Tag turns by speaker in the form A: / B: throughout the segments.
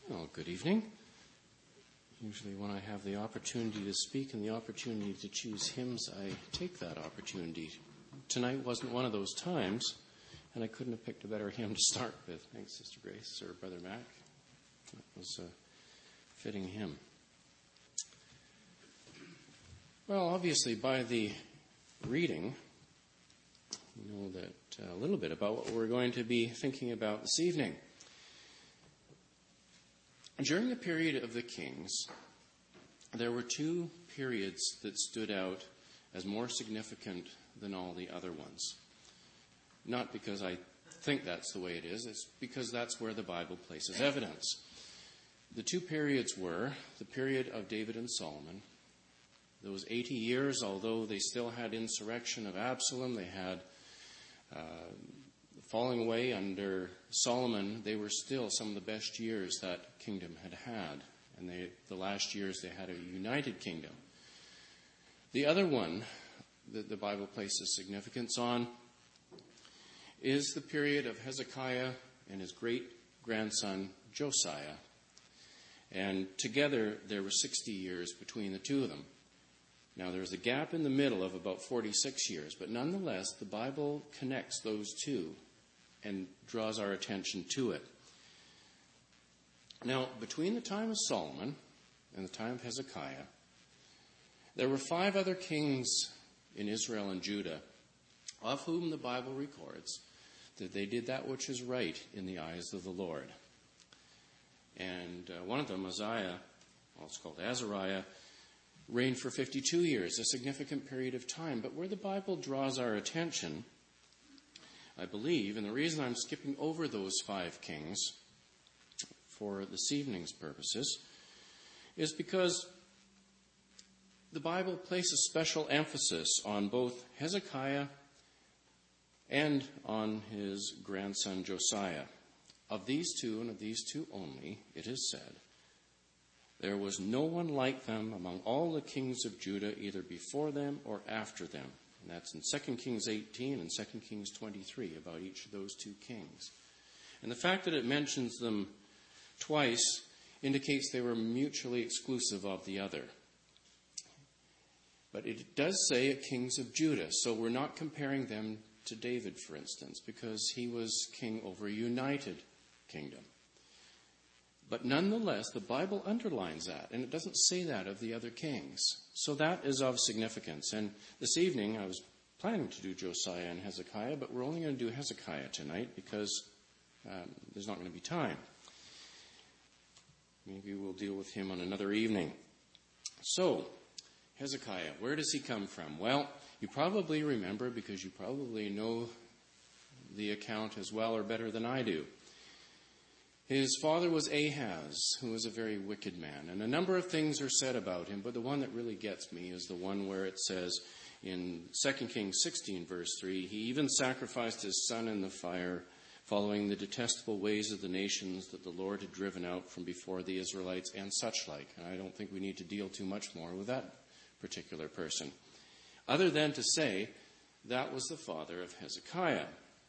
A: Well, good evening. Usually when I have the opportunity to speak and the opportunity to choose hymns, I take that opportunity. Tonight wasn't one of those times, and I couldn't have picked a better hymn to start with. Thanks, Sister Grace or Brother Mac. That was a fitting hymn. Well, obviously by the reading, you know that a little bit about what we're going to be thinking about this evening. During the period of the kings, there were two periods that stood out as more significant than all the other ones. Not because I think that's the way it is, it's because that's where the Bible places evidence. The two periods were the period of David and Solomon. Those 80 years, although they still had insurrection of Absalom, they had falling away under Solomon, they were still some of the best years that kingdom had had. And the last years they had a united kingdom. The other one that the Bible places significance on is the period of Hezekiah and his great-grandson Josiah. And together there were 60 years between the two of them. Now there's a gap in the middle of about 46 years, but nonetheless the Bible connects those two and draws our attention to it. Now, between the time of Solomon and the time of Hezekiah, there were 5 other kings in Israel and Judah, of whom the Bible records that they did that which is right in the eyes of the Lord. And one of them, Uzziah, it's called Azariah, reigned for 52 years, a significant period of time. But where the Bible draws our attention, I believe, and the reason I'm skipping over those 5 kings for this evening's purposes, is because the Bible places special emphasis on both Hezekiah and on his grandson Josiah. Of these two, and of these two only, it is said, there was no one like them among all the kings of Judah, either before them or after them. And that's in 2 Kings 18 and 2 Kings 23 about each of those two kings. And the fact that it mentions them twice indicates they were mutually exclusive of the other. But it does say kings of Judah, so we're not comparing them to David, for instance, because he was king over a united kingdom. But nonetheless, the Bible underlines that, and it doesn't say that of the other kings. So that is of significance. And this evening, I was planning to do Josiah and Hezekiah, but we're only going to do Hezekiah tonight because there's not going to be time. Maybe we'll deal with him on another evening. So, Hezekiah, where does he come from? Well, you probably remember, because you probably know the account as well or better than I do. His father was Ahaz, who was a very wicked man. And a number of things are said about him, but the one that really gets me is the one where it says in 2 Kings 16, verse 3, he even sacrificed his son in the fire, following the detestable ways of the nations that the Lord had driven out from before the Israelites and such like. And I don't think we need to deal too much more with that particular person, other than to say that was the father of Hezekiah.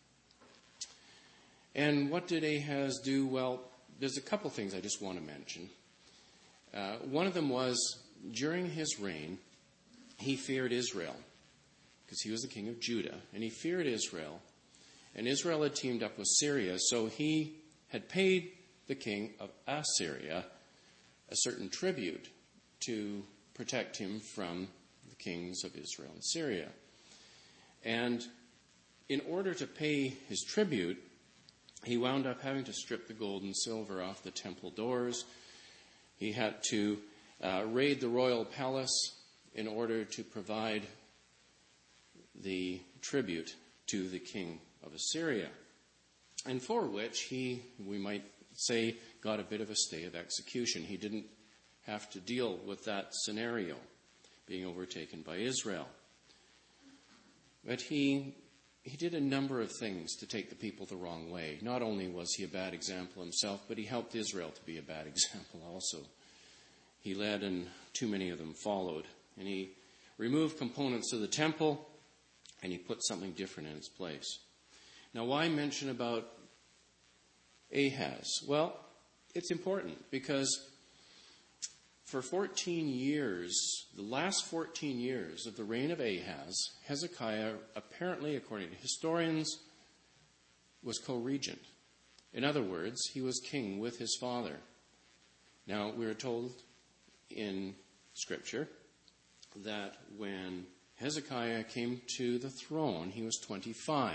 A: And what did Ahaz do? Well, there's a couple things I just want to mention. One of them was, during his reign, he feared Israel, because he was the king of Judah, and he feared Israel. And Israel had teamed up with Syria, so he had paid the king of Assyria a certain tribute to protect him from the kings of Israel and Syria. And in order to pay his tribute, he wound up having to strip the gold and silver off the temple doors. He had to raid the royal palace in order to provide the tribute to the king of Assyria, and for which he, we might say, got a bit of a stay of execution. He didn't have to deal with that scenario, being overtaken by Israel. But he did a number of things to take the people the wrong way. Not only was he a bad example himself, but he helped Israel to be a bad example also. He led and too many of them followed. And he removed components of the temple and he put something different in its place. Now, why mention about Ahaz? Well, it's important because for 14 years, the last 14 years of the reign of Ahaz, Hezekiah, apparently, according to historians, was co-regent. In other words, he was king with his father. Now, we are told in Scripture that when Hezekiah came to the throne, he was 25.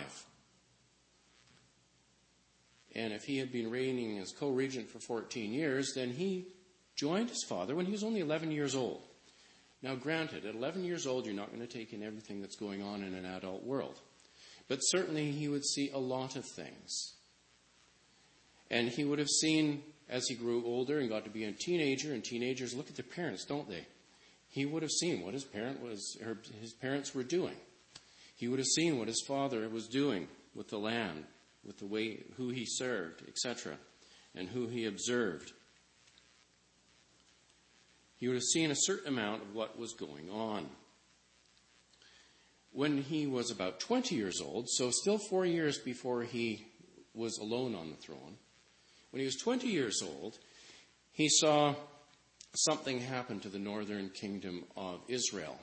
A: And if he had been reigning as co-regent for 14 years, then he joined his father when he was only 11 years old. Now, granted, at 11 years old, you're not going to take in everything that's going on in an adult world. But certainly he would see a lot of things. And he would have seen, as he grew older and got to be a teenager, and teenagers look at their parents, don't they? He would have seen what his parents were doing. He would have seen what his father was doing with the land, with the way, who he served, etc., and who he observed. He would have seen a certain amount of what was going on. When he was about 20 years old, so still 4 years before he was alone on the throne, when he was 20 years old, he saw something happen to the northern kingdom of Israel.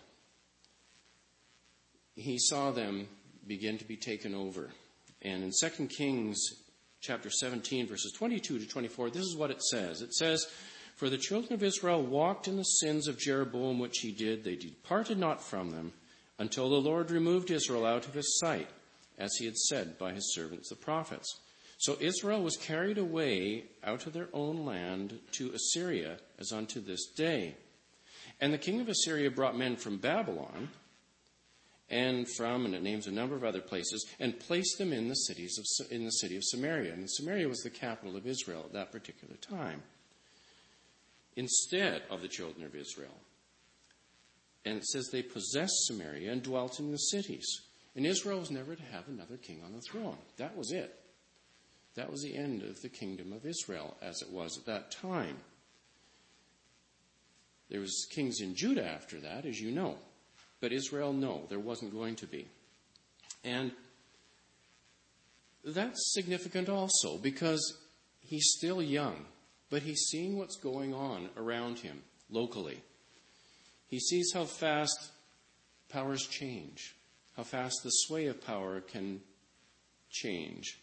A: He saw them begin to be taken over. And in 2 Kings chapter 17, verses 22 to 24, this is what it says. It says, "For the children of Israel walked in the sins of Jeroboam which he did. They departed not from them, until the Lord removed Israel out of his sight, as he had said by his servants the prophets. So Israel was carried away out of their own land to Assyria, as unto this day. And the king of Assyria brought men from Babylon, and it names a number of other places, and placed them in the city of Samaria. And Samaria was the capital of Israel at that particular time, instead of the children of Israel. And it says they possessed Samaria and dwelt in the cities. And Israel was never to have another king on the throne. That was it. That was the end of the kingdom of Israel as it was at that time. There was kings in Judah after that, as you know. But Israel, no, there wasn't going to be. And that's significant also because he's still young, but he's seeing what's going on around him locally. He sees how fast powers change, how fast the sway of power can change.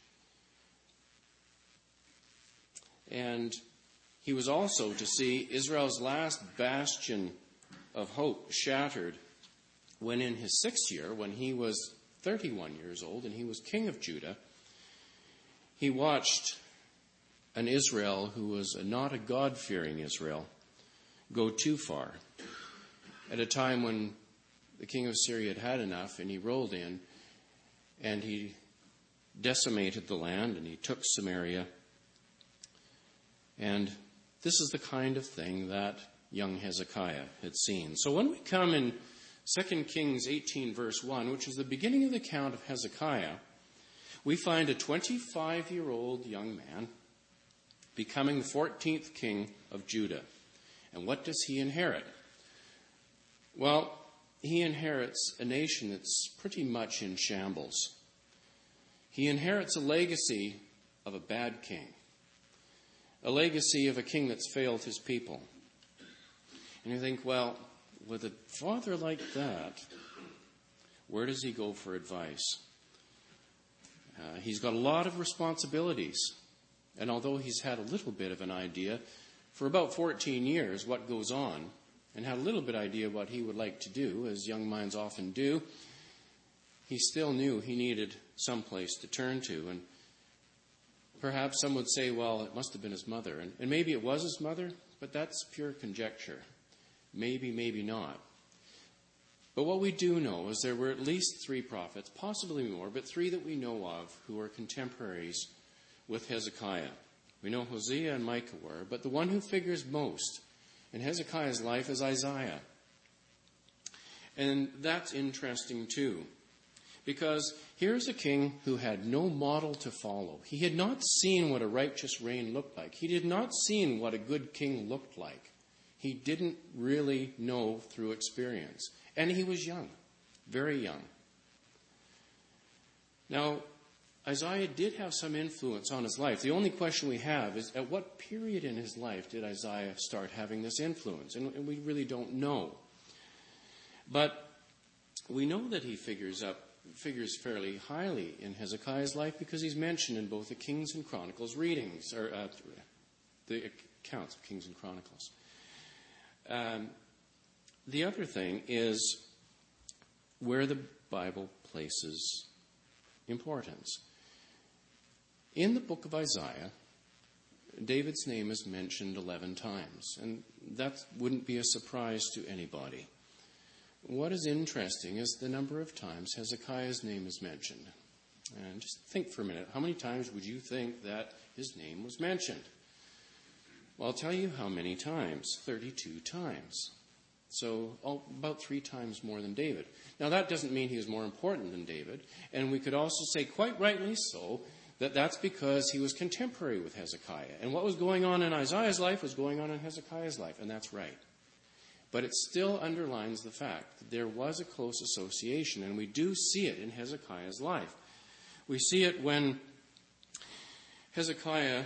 A: And he was also to see Israel's last bastion of hope shattered when in his 6th year, when he was 31 years old and he was king of Judah, he watched an Israel who was not a God-fearing Israel go too far. At a time when the king of Assyria had had enough, and he rolled in and he decimated the land and he took Samaria. And this is the kind of thing that young Hezekiah had seen. So when we come in 2 Kings 18 verse 1, which is the beginning of the account of Hezekiah, we find a 25-year-old young man becoming the 14th king of Judah. And what does he inherit? Well, he inherits a nation that's pretty much in shambles. He inherits a legacy of a bad king, a legacy of a king that's failed his people. And you think, well, with a father like that, where does he go for advice? He's got a lot of responsibilities. And although he's had a little bit of an idea for about 14 years what goes on, and had a little bit idea what he would like to do, as young minds often do, he still knew he needed some place to turn to. And perhaps some would say, well, it must have been his mother. And maybe it was his mother, but that's pure conjecture. Maybe, maybe not. But what we do know is there were at least 3 prophets, possibly more, but 3 that we know of who are contemporaries with Hezekiah. We know Hosea and Micah were, but the one who figures most in Hezekiah's life is Isaiah. And that's interesting too, because here's a king who had no model to follow. He had not seen what a righteous reign looked like. He did not see what a good king looked like. He didn't really know through experience. And he was young, very young. Now, Isaiah did have some influence on his life. The only question we have is, at what period in his life did Isaiah start having this influence? And we really don't know. But we know that he figures fairly highly in Hezekiah's life because he's mentioned in both the Kings and Chronicles readings, or the accounts of Kings and Chronicles. The other thing is where the Bible places importance. In the book of Isaiah, David's name is mentioned 11 times, and that wouldn't be a surprise to anybody. What is interesting is the number of times Hezekiah's name is mentioned. And just think for a minute, how many times would you think that his name was mentioned? Well, I'll tell you how many times. 32 times. So about 3 times more than David. Now, that doesn't mean he was more important than David. And we could also say, quite rightly so, that that's because he was contemporary with Hezekiah. And what was going on in Isaiah's life was going on in Hezekiah's life. And that's right. But it still underlines the fact that there was a close association. And we do see it in Hezekiah's life. We see it when Hezekiah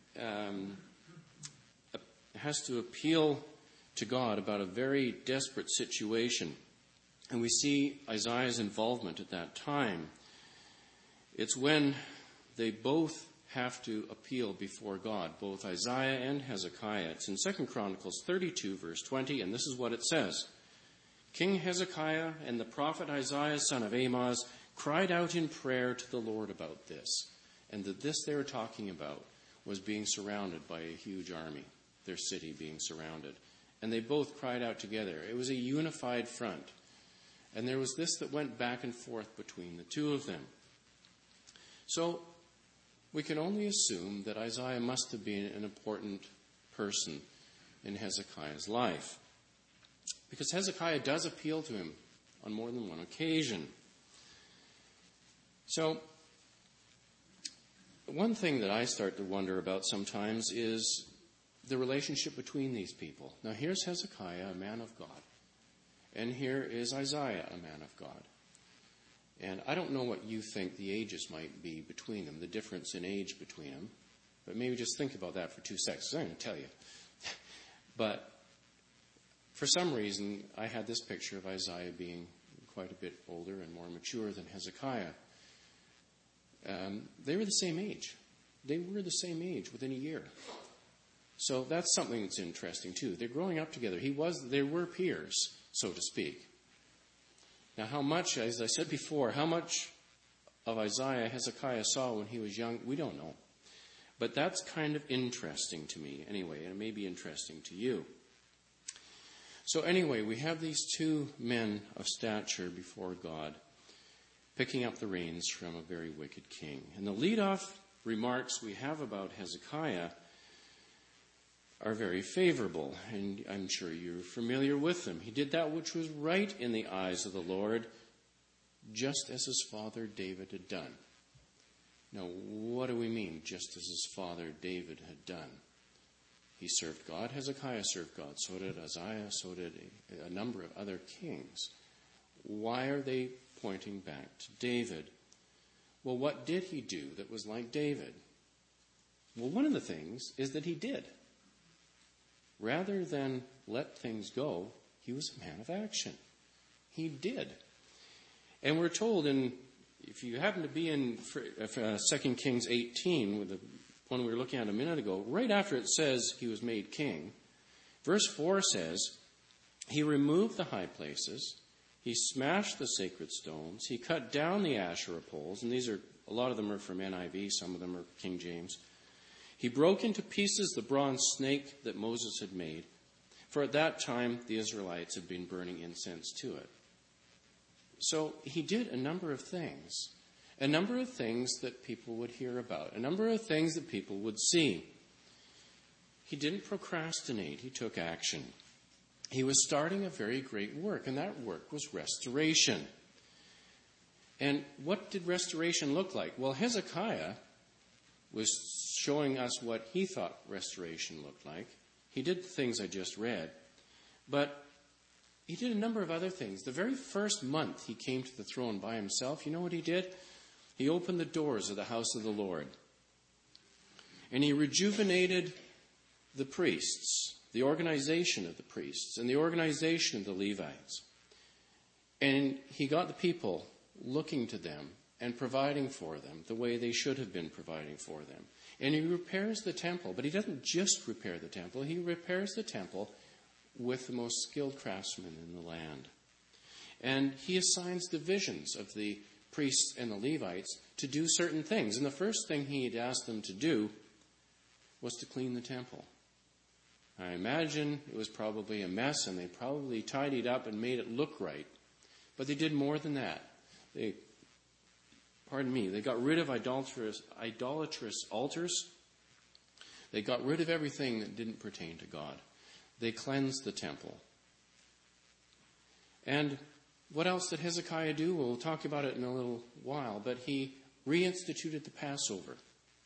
A: has to appeal to God about a very desperate situation. And we see Isaiah's involvement at that time. It's when they both have to appeal before God, both Isaiah and Hezekiah. It's in 2 Chronicles 32, verse 20, and this is what it says. King Hezekiah and the prophet Isaiah, son of Amoz, cried out in prayer to the Lord about this. And that this they were talking about was being surrounded by a huge army, their city being surrounded. And they both cried out together. It was a unified front. And there was this that went back and forth between the two of them. So we can only assume that Isaiah must have been an important person in Hezekiah's life. Because Hezekiah does appeal to him on more than one occasion. So one thing that I start to wonder about sometimes is the relationship between these people. Now here's Hezekiah, a man of God. And here is Isaiah, a man of God. And I don't know what you think the ages might be between them, the difference in age between them. But maybe just think about that for 2 seconds. I'm going to tell you. But for some reason, I had this picture of Isaiah being quite a bit older and more mature than Hezekiah. They were the same age. They were the same age within a year. So that's something that's interesting, too. They're growing up together. They were peers, so to speak. Now, how much, as I said before, how much of Isaiah Hezekiah saw when he was young, we don't know. But that's kind of interesting to me, anyway, and it may be interesting to you. So anyway, we have these two men of stature before God, picking up the reins from a very wicked king. And the lead-off remarks we have about Hezekiah are very favorable, and I'm sure you're familiar with them. He did that which was right in the eyes of the Lord, just as his father David had done. Now, what do we mean, just as his father David had done? He served God. Hezekiah served God. So did Isaiah. So did a number of other kings. Why are they pointing back to David? Well, what did he do that was like David? Well, one of the things is that he did. Rather than let things go, he was a man of action. He did. And we're told if you happen to be in 2 Kings 18, with the one we were looking at a minute ago, right after it says he was made king, verse 4 says, he removed the high places, he smashed the sacred stones, he cut down the Asherah poles, and a lot of them are from NIV, some of them are King James. He broke into pieces the bronze snake that Moses had made, for at that time the Israelites had been burning incense to it. So he did a number of things that people would hear about, a number of things that people would see. He didn't procrastinate, he took action. He was starting a very great work, and that work was restoration. And what did restoration look like? Well, Hezekiah was showing us what he thought restoration looked like. He did the things I just read. But he did a number of other things. The very first month he came to the throne by himself, you know what he did? He opened the doors of the house of the Lord. And he rejuvenated the priests, the organization of the priests, and the organization of the Levites. And he got the people looking to them and providing for them the way they should have been providing for them. And he repairs the temple, but he doesn't just repair the temple. He repairs the temple with the most skilled craftsmen in the land. And he assigns divisions of the priests and the Levites to do certain things. And the first thing he had asked them to do was to clean the temple. I imagine it was probably a mess, and they probably tidied up and made it look right. But they did more than that. They got rid of idolatrous altars. They got rid of everything that didn't pertain to God. They cleansed the temple. And what else did Hezekiah do? We'll talk about it in a little while, but he reinstituted the Passover.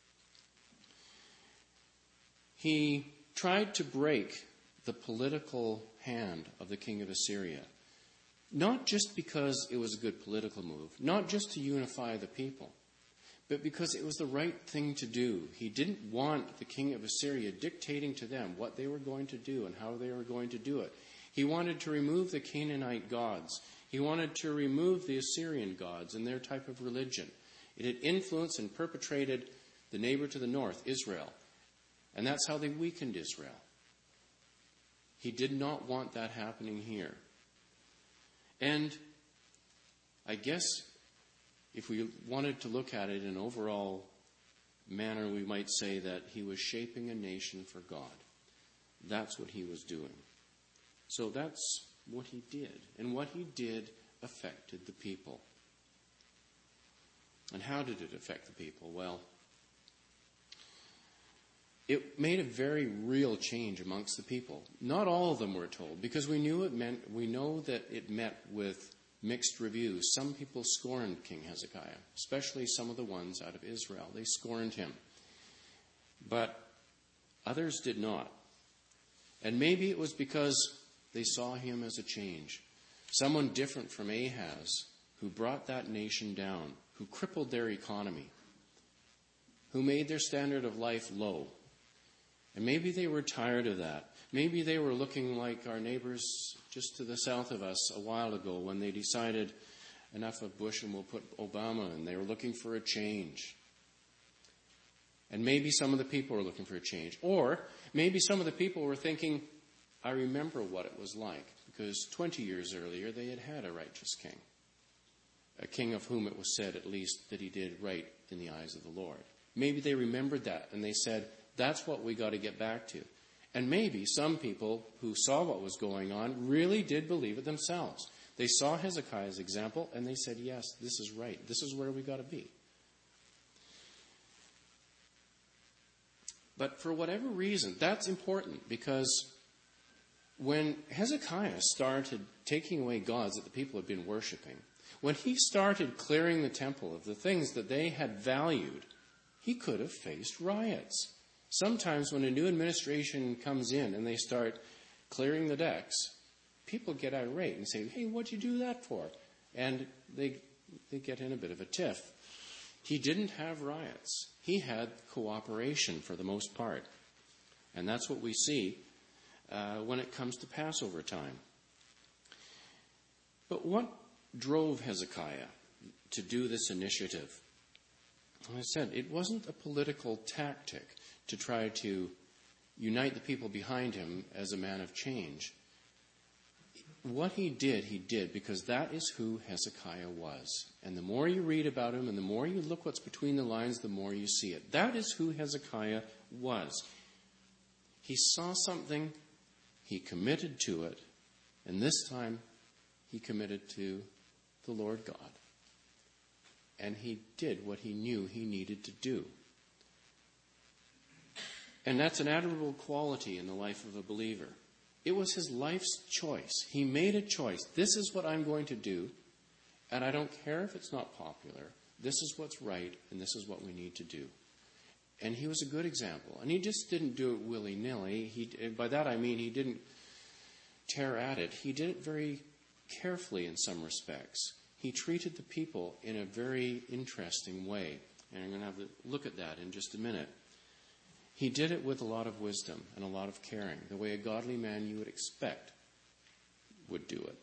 A: He tried to break the political hand of the king of Assyria. Not just because it was a good political move, not just to unify the people, but because it was the right thing to do. He didn't want the king of Assyria dictating to them what they were going to do and how they were going to do it. He wanted to remove the Canaanite gods. He wanted to remove the Assyrian gods and their type of religion. It had influenced and perpetrated the neighbor to the north, Israel. And that's how they weakened Israel. He did not want that happening here. And I guess if we wanted to look at it in an overall manner, we might say that he was shaping a nation for God. That's what he was doing. So that's what he did. And what he did affected the people. And how did it affect the people? Well, it made a very real change amongst the people. Not all of them were told, because we know that it met with mixed reviews. Some people scorned King Hezekiah, especially some of the ones out of Israel. They scorned him. But others did not. And maybe it was because they saw him as a change. Someone different from Ahaz, who brought that nation down, who crippled their economy, who made their standard of life low. And maybe they were tired of that. Maybe they were looking like our neighbors just to the south of us a while ago when they decided enough of Bush and we'll put Obama, and they were looking for a change. And maybe some of the people were looking for a change. Or maybe some of the people were thinking, I remember what it was like, because 20 years earlier they had had a righteous king. A king of whom it was said at least that he did right in the eyes of the Lord. Maybe they remembered that and they said, that's what we got to get back to. And maybe some people who saw what was going on really did believe it themselves. They saw Hezekiah's example and they said, yes, this is right. This is where we got to be. But for whatever reason, that's important, because when Hezekiah started taking away gods that the people had been worshiping, when he started clearing the temple of the things that they had valued, he could have faced riots. Sometimes when a new administration comes in and they start clearing the decks, people get irate and say, hey, what'd you do that for? And they get in a bit of a tiff. He didn't have riots. He had cooperation for the most part. And that's what we see when it comes to Passover time. But what drove Hezekiah to do this initiative? As I said, it wasn't a political tactic to try to unite the people behind him as a man of change. What he did because that is who Hezekiah was. And the more you read about him and the more you look what's between the lines, the more you see it. That is who Hezekiah was. He saw something, he committed to it, and this time he committed to the Lord God. And he did what he knew he needed to do. And that's an admirable quality in the life of a believer. It was his life's choice. He made a choice. This is what I'm going to do, and I don't care if it's not popular. This is what's right, and this is what we need to do. And he was a good example. And he just didn't do it willy-nilly. By that I mean he didn't tear at it. He did it very carefully in some respects. he treated the people in a very interesting way. And I'm going to have to look at that in just a minute. He did it with a lot of wisdom and a lot of caring, the way a godly man you would expect would do it.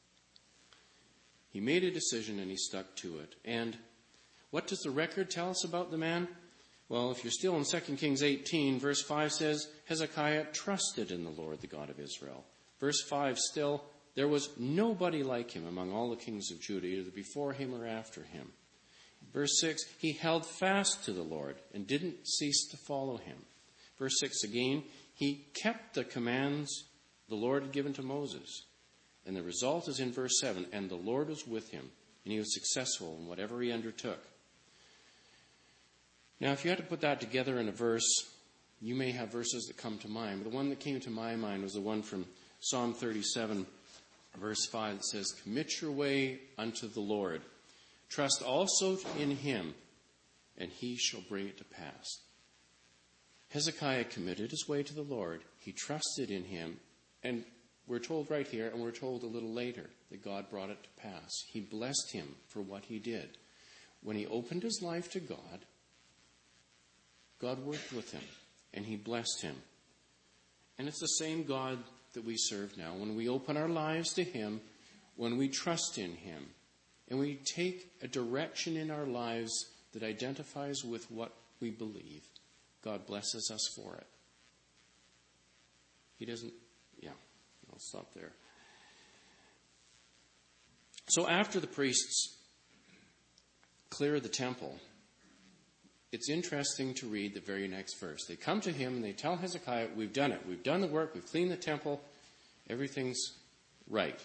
A: He made a decision and he stuck to it. And what does the record tell us about the man? Well, if you're still in 2 Kings 18, verse 5 says, Hezekiah trusted in the Lord, the God of Israel. Verse 5 still, there was nobody like him among all the kings of Judah, either before him or after him. Verse 6, he held fast to the Lord and didn't cease to follow him. Verse 6 again, he kept the commands the Lord had given to Moses. And the result is in verse 7, and the Lord was with him, and he was successful in whatever he undertook. Now, if you had to put that together in a verse, you may have verses that come to mind. But the one that came to my mind was the one from Psalm 37, verse 5, that says, commit your way unto the Lord. Trust also in him, and he shall bring it to pass. Hezekiah committed his way to the Lord. He trusted in him, and we're told right here, and we're told a little later, that God brought it to pass. He blessed him for what he did. When he opened his life to God, God worked with him, and he blessed him. And it's the same God that we serve now. When we open our lives to him, when we trust in him, and we take a direction in our lives that identifies with what we believe, God blesses us for it. He doesn't, I'll stop there. So after the priests clear the temple, it's interesting to read the very next verse. They come to him and they tell Hezekiah, we've done it. We've done the work. We've cleaned the temple. Everything's right.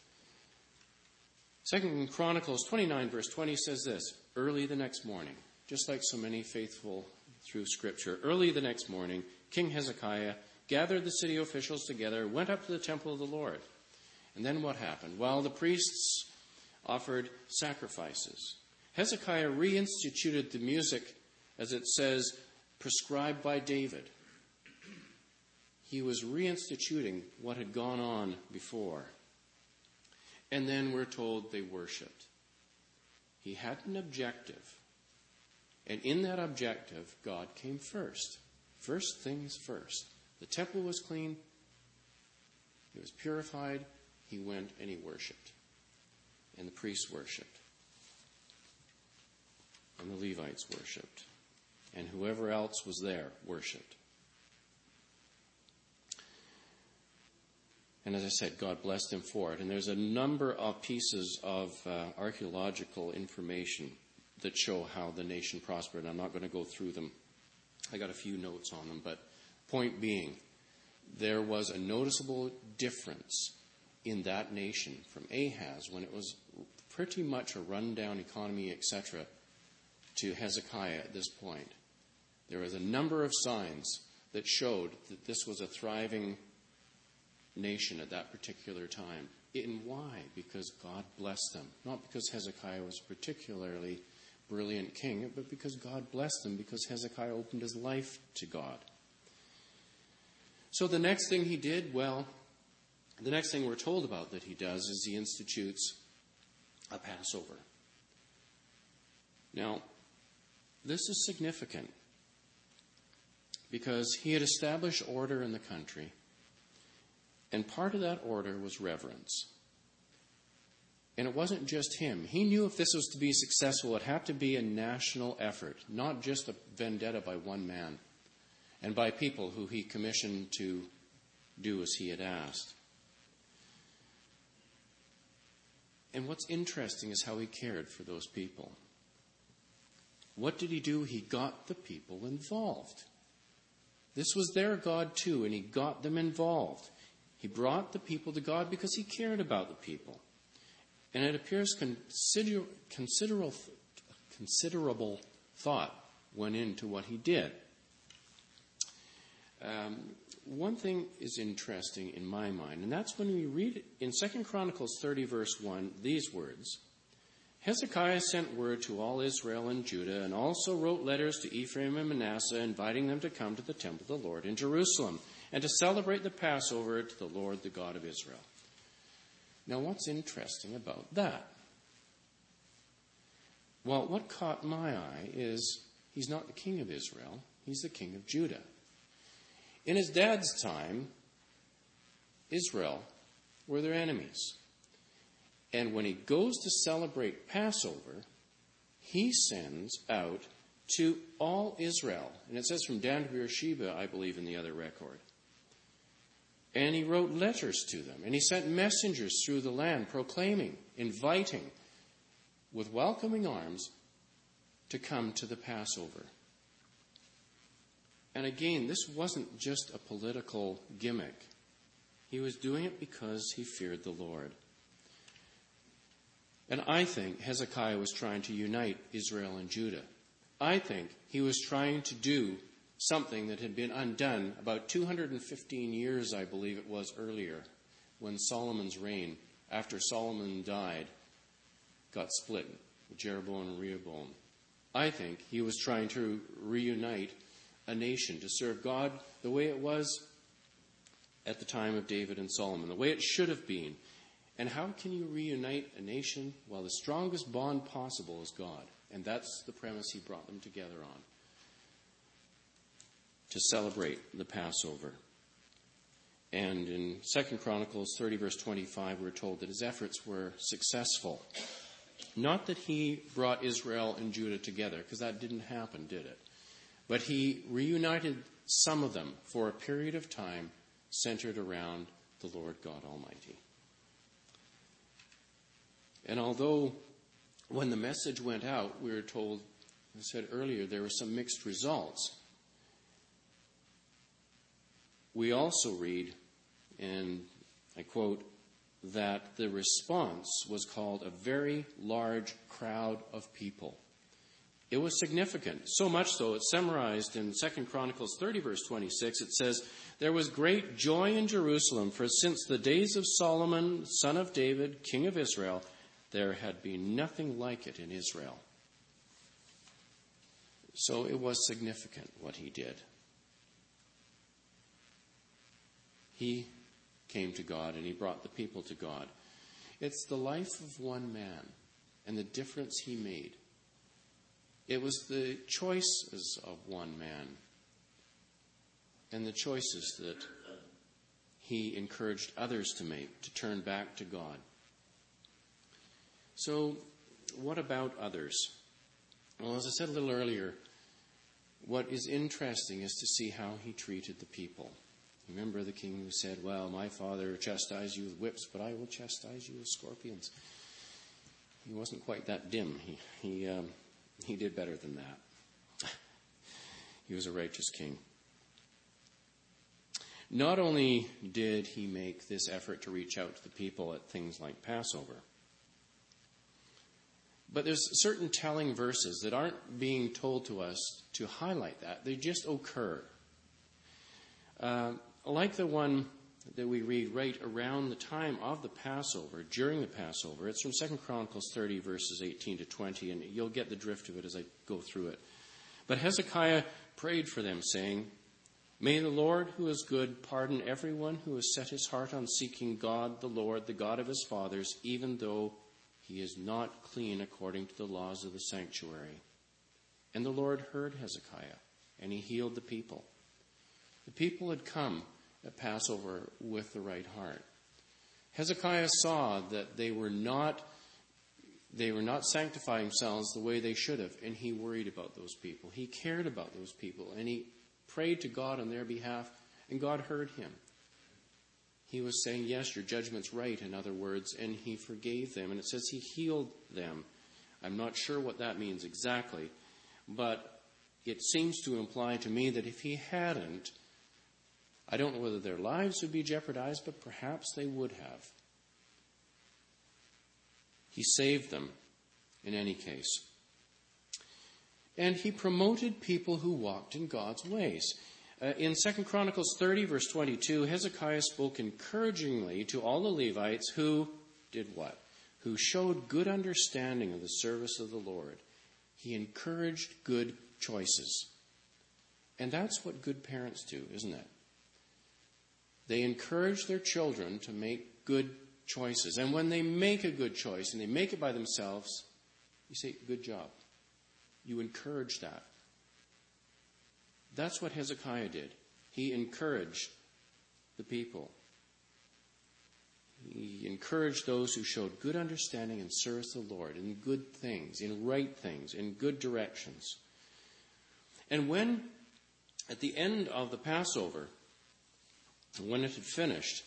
A: 2 Chronicles 29 verse 20 says this, early the next morning, just like so many faithful through Scripture, early the next morning, King Hezekiah gathered the city officials together, went up to the temple of the Lord. And then what happened? Well, the priests offered sacrifices. Hezekiah reinstituted the music, as it says, prescribed by David. He was reinstituting what had gone on before. And then we're told they worshipped. He had an objective. And in that objective, God came first. First things first. The temple was clean. It was purified. He went and he worshipped. And the priests worshipped. And the Levites worshipped. And whoever else was there worshipped. And as I said, God blessed him for it. And there's a number of pieces of archaeological information that show how the nation prospered. I'm not going to go through them. I got a few notes on them. But point being, there was a noticeable difference in that nation from Ahaz, when it was pretty much a rundown economy, etc., to Hezekiah at this point. There was a number of signs that showed that this was a thriving nation at that particular time. And why? Because God blessed them. Not because Hezekiah was a particularly brilliant king, but because God blessed them, because Hezekiah opened his life to God. So the next thing he did, the next thing we're told about that he does is he institutes a Passover. Now, this is significant because he had established order in the country, and part of that order was reverence. And it wasn't just him. He knew if this was to be successful, it had to be a national effort, not just a vendetta by one man and by people who he commissioned to do as he had asked. And what's interesting is how he cared for those people. What did he do? He got the people involved. This was their God too, and he got them involved. He brought the people to God because he cared about the people. And it appears considerable thought went into what he did. One thing is interesting in my mind, and that's when we read in 2 Chronicles 30, verse 1, these words. Hezekiah sent word to all Israel and Judah, and also wrote letters to Ephraim and Manasseh, inviting them to come to the temple of the Lord in Jerusalem, and to celebrate the Passover to the Lord, the God of Israel. Now, what's interesting about that? Well, what caught my eye is he's not the king of Israel. He's the king of Judah. In his dad's time, Israel were their enemies. And when he goes to celebrate Passover, he sends out to all Israel. And it says from Dan to Beersheba, I believe, in the other record. And he wrote letters to them. And he sent messengers through the land proclaiming, inviting, with welcoming arms, to come to the Passover. And again, this wasn't just a political gimmick. He was doing it because he feared the Lord. And I think Hezekiah was trying to unite Israel and Judah. I think he was trying to do something that had been undone about 215 years, I believe it was, earlier, when Solomon's reign, after Solomon died, got split, Jeroboam and Rehoboam. I think he was trying to reunite a nation to serve God the way it was at the time of David and Solomon, the way it should have been. And how can you reunite a nation? Well, the strongest bond possible is God. And that's the premise he brought them together on, to celebrate the Passover. And in 2 Chronicles 30, verse 25, we're told that his efforts were successful. Not that he brought Israel and Judah together, because that didn't happen, did it? But he reunited some of them for a period of time centered around the Lord God Almighty. And although when the message went out, we were told, I said earlier, there were some mixed results, we also read, and I quote, that the response was called a very large crowd of people. It was significant, so much so it's summarized in 2 Chronicles 30, verse 26. It says, "There was great joy in Jerusalem, for since the days of Solomon, son of David, king of Israel, there had been nothing like it in Israel." So it was significant what he did. He came to God and he brought the people to God. It's the life of one man and the difference he made. It was the choices of one man and the choices that he encouraged others to make, to turn back to God. So, what about others? Well, as I said a little earlier, what is interesting is to see how he treated the people. Remember the king who said, "Well, my father chastised you with whips, but I will chastise you with scorpions." He wasn't quite that dim. He did better than that. He was a righteous king. Not only did he make this effort to reach out to the people at things like Passover, but there's certain telling verses that aren't being told to us to highlight that. They just occur. Like the one that we read right around the time of the Passover, during the Passover. It's from 2 Chronicles 30, verses 18 to 20, and you'll get the drift of it as I go through it. "But Hezekiah prayed for them, saying, 'May the Lord, who is good, pardon everyone who has set his heart on seeking God, the Lord, the God of his fathers, even though he is not clean according to the laws of the sanctuary.' And the Lord heard Hezekiah, and he healed the people." The people had come at Passover with the right heart. Hezekiah saw that they were not sanctifying themselves the way they should have, and he worried about those people. He cared about those people, and he prayed to God on their behalf, and God heard him. He was saying, "Yes, your judgment's right," in other words, and he forgave them. And it says he healed them. I'm not sure what that means exactly, but it seems to imply to me that if he hadn't, I don't know whether their lives would be jeopardized, but perhaps they would have. He saved them in any case. And he promoted people who walked in God's ways. In 2 Chronicles 30, verse 22, Hezekiah spoke encouragingly to all the Levites who did what? Who showed good understanding of the service of the Lord. He encouraged good choices. And that's what good parents do, isn't it? They encourage their children to make good choices. And when they make a good choice, and they make it by themselves, You say, good job. You encourage that. That's what Hezekiah did. He encouraged the people. He encouraged those who showed good understanding and service to the Lord in good things, in right things, in good directions. And when, at the end of the Passover, when it had finished,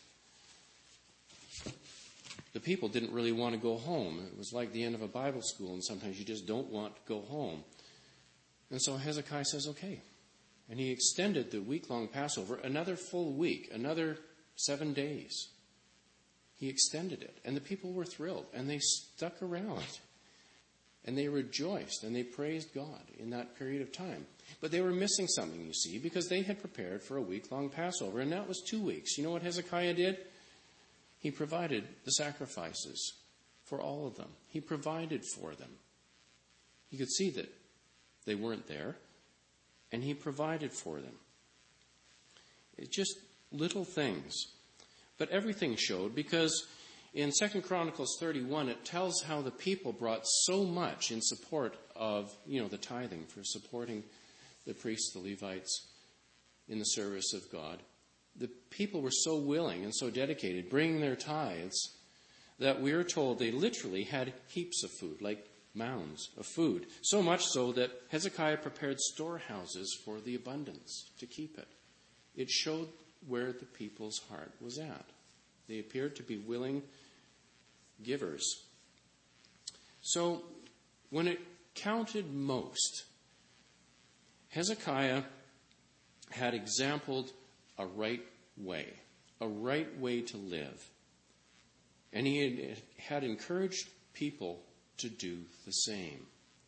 A: the people didn't really want to go home. It was like the end of a Bible school, and sometimes you just don't want to go home. And so Hezekiah says, okay. And he extended the week-long Passover another full week, another 7 days. He extended it, and the people were thrilled, and they stuck around, and they rejoiced, and they praised God in that period of time. But they were missing something, you see, because they had prepared for a week-long Passover, and that was 2 weeks. You know what Hezekiah did? He provided the sacrifices for all of them. He provided for them. He could see that they weren't there, and he provided for them. It's just little things. But everything showed, because in 2 Chronicles 31, it tells how the people brought so much in support of, the tithing, for supporting the priests, the Levites, in the service of God. The people were so willing and so dedicated, bringing their tithes, that we are told they literally had heaps of food, like mounds of food. So much so that Hezekiah prepared storehouses for the abundance to keep it. It showed where the people's heart was at. They appeared to be willing givers. So, when it counted most, Hezekiah had exampled a right way to live. And he had encouraged people to do the same.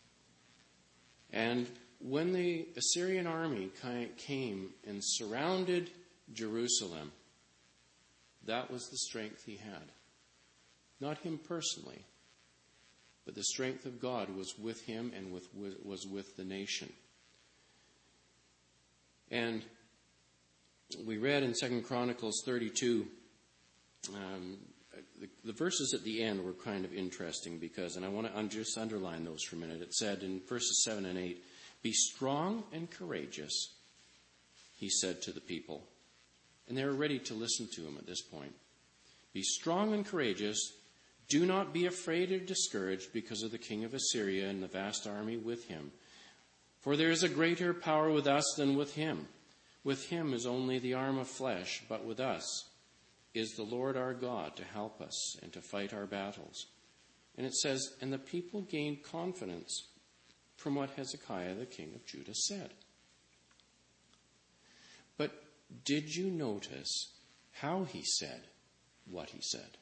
A: And when the Assyrian army came and surrounded Jerusalem, that was the strength he had. Not him personally, but the strength of God was with him and was with the nation. And we read in 2 Chronicles 32, the verses at the end were kind of interesting because, and I want to just underline those for a minute. It said in verses 7 and 8, "Be strong and courageous," he said to the people. And they were ready to listen to him at this point. "Be strong and courageous. Do not be afraid or discouraged because of the king of Assyria and the vast army with him. For there is a greater power with us than with him. With him is only the arm of flesh, but with us is the Lord our God to help us and to fight our battles." And it says, and the people gained confidence from what Hezekiah, the king of Judah, said. But did you notice how he said what he said?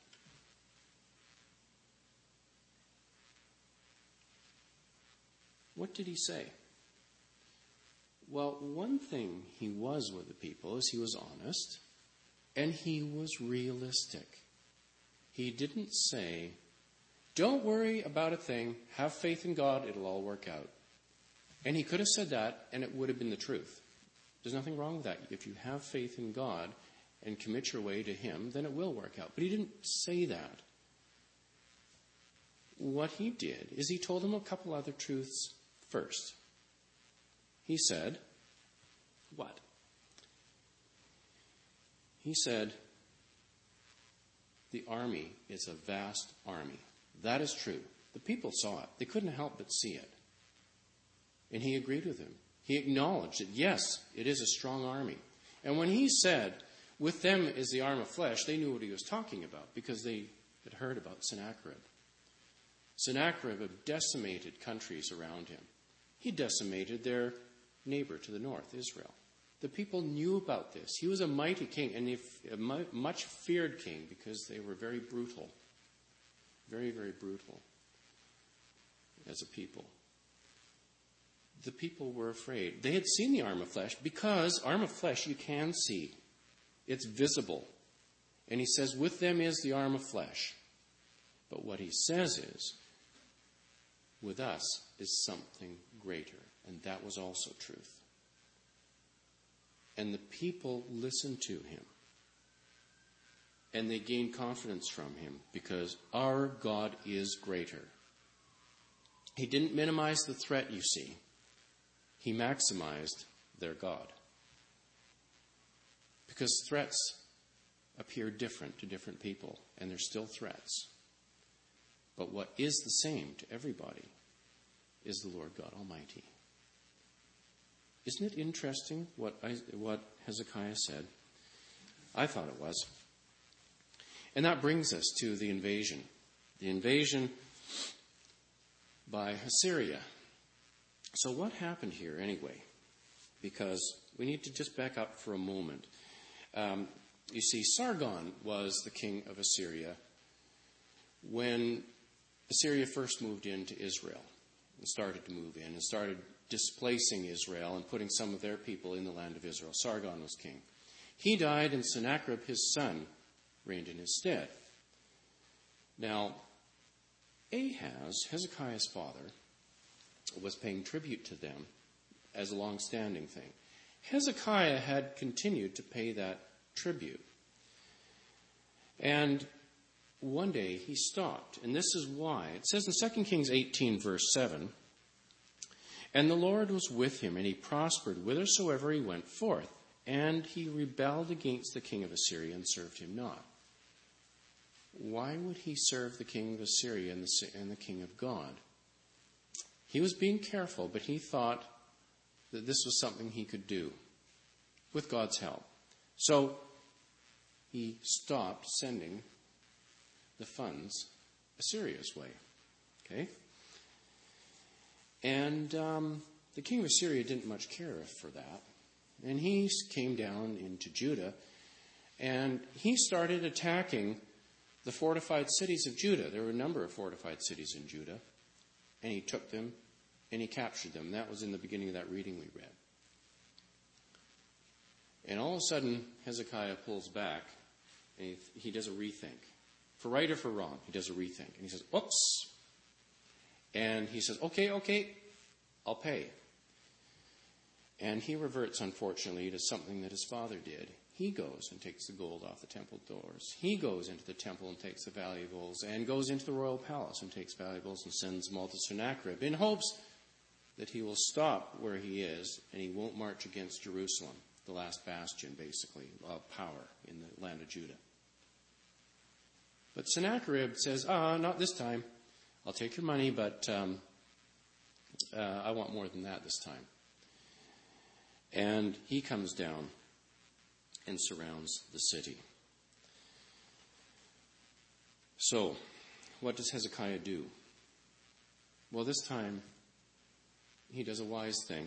A: What did he say? Well, one thing he was with the people is he was honest and he was realistic. He didn't say, "Don't worry about a thing, have faith in God, it'll all work out." And he could have said that and it would have been the truth. There's nothing wrong with that. If you have faith in God and commit your way to him, then it will work out. But he didn't say that. What he did is he told them a couple other truths first. He said, what? He said, the army is a vast army. That is true. The people saw it. They couldn't help but see it. And he agreed with him. He acknowledged that, yes, it is a strong army. And when he said, with them is the arm of flesh, they knew what he was talking about because they had heard about Sennacherib. Sennacherib had decimated countries around him. He decimated their neighbor to the north, Israel. The people knew about this. He was a mighty king and a much feared king because they were very brutal. Very, very brutal as a people. The people were afraid. They had seen the arm of flesh because arm of flesh you can see. It's visible. And he says, with them is the arm of flesh. But what he says is, with us is something greater. And that was also truth. And the people listened to him. And they gained confidence from him because our God is greater. He didn't minimize the threat, you see. He maximized their God. Because threats appear different to different people, and they're still threats. But what is the same to everybody is the Lord God Almighty. Isn't it interesting what Hezekiah said? I thought it was. And that brings us to the invasion. The invasion by Assyria. So what happened here anyway? Because we need to just back up for a moment. You see, Sargon was the king of Assyria when Assyria first moved into Israel and started to move in and started displacing Israel and putting some of their people in the land of Israel. Sargon was king. He died, and Sennacherib, his son, reigned in his stead. Now, Ahaz, Hezekiah's father, was paying tribute to them as a long-standing thing. Hezekiah had continued to pay that tribute. And one day he stopped, and this is why. It says in 2 Kings 18, verse 7, "And the Lord was with him, and he prospered whithersoever he went forth. And he rebelled against the king of Assyria and served him not." Why would he serve the king of Assyria and the king of God? He was being careful, but he thought that this was something he could do with God's help. So he stopped sending the funds Assyria's way. Okay? And the king of Assyria didn't much care for that. And he came down into Judah, and he started attacking the fortified cities of Judah. There were a number of fortified cities in Judah, and he took them and he captured them. That was in the beginning of that reading we read. And all of a sudden, Hezekiah pulls back, and he does a rethink. For right or for wrong, he does a rethink. And he says, "Oops." And he says, okay, I'll pay. And he reverts, unfortunately, to something that his father did. He goes and takes the gold off the temple doors. He goes into the temple and takes the valuables, and goes into the royal palace and takes valuables and sends them all to Sennacherib in hopes that he will stop where he is and he won't march against Jerusalem, the last bastion, basically, of power in the land of Judah. But Sennacherib says, not this time. I'll take your money, but I want more than that this time. And he comes down and surrounds the city. So, what does Hezekiah do? Well, this time, he does a wise thing.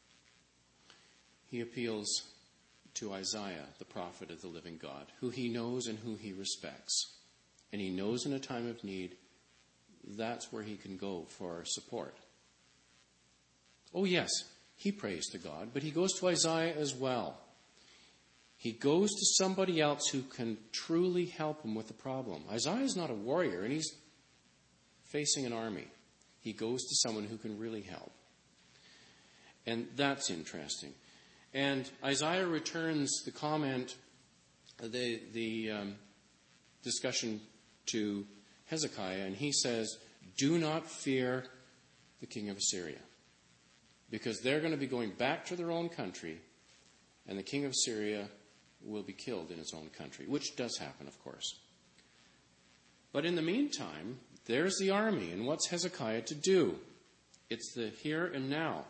A: He appeals to Isaiah, the prophet of the living God, who he knows and who he respects. And he knows in a time of need, that's where he can go for support. Oh, yes, he prays to God, but he goes to Isaiah as well. He goes to somebody else who can truly help him with the problem. Isaiah is not a warrior, and he's facing an army. He goes to someone who can really help. And that's interesting. And Isaiah returns the comment, the discussion to Hezekiah, and he says, "Do not fear the king of Assyria, because they're going to be going back to their own country, and the king of Assyria will be killed in his own country," which does happen, of course. But in the meantime, there's the army, and what's Hezekiah to do? It's the here and now.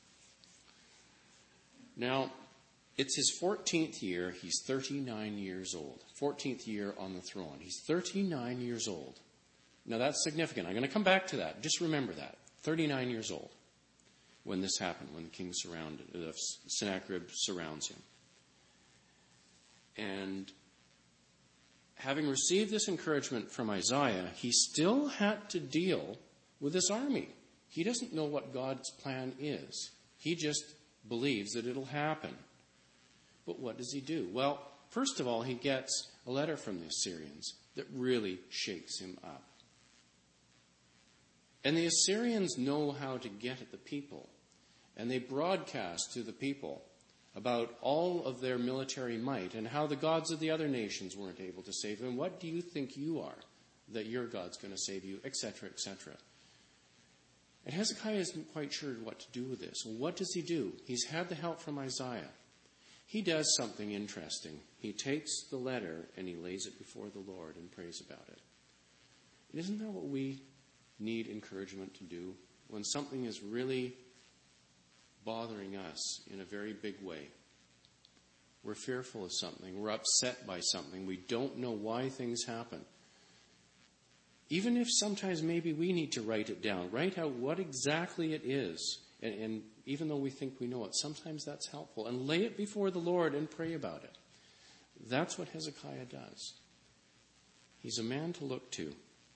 A: Now, it's his 14th year. He's 39 years old. 14th year on the throne. He's 39 years old. Now, that's significant. I'm going to come back to that. Just remember that. 39 years old when this happened, when the king Sennacherib surrounds him. And having received this encouragement from Isaiah, he still had to deal with this army. He doesn't know what God's plan is. He just believes that it'll happen. But what does he do? Well, first of all, he gets a letter from the Assyrians that really shakes him up. And the Assyrians know how to get at the people. And they broadcast to the people about all of their military might and how the gods of the other nations weren't able to save them. What do you think you are that your God's going to save you, etc., etc. And Hezekiah isn't quite sure what to do with this. Well, what does he do? He's had the help from Isaiah. He does something interesting. He takes the letter and he lays it before the Lord and prays about it. And isn't that what we need encouragement to do? When something is really bothering us in a very big way. We're fearful of something. We're upset by something. We don't know why things happen. Even if sometimes maybe we need to write it down, write out what exactly it is. And even though we think we know it, sometimes that's helpful. And lay it before the Lord and pray about it. That's what Hezekiah does. He's a man to look to.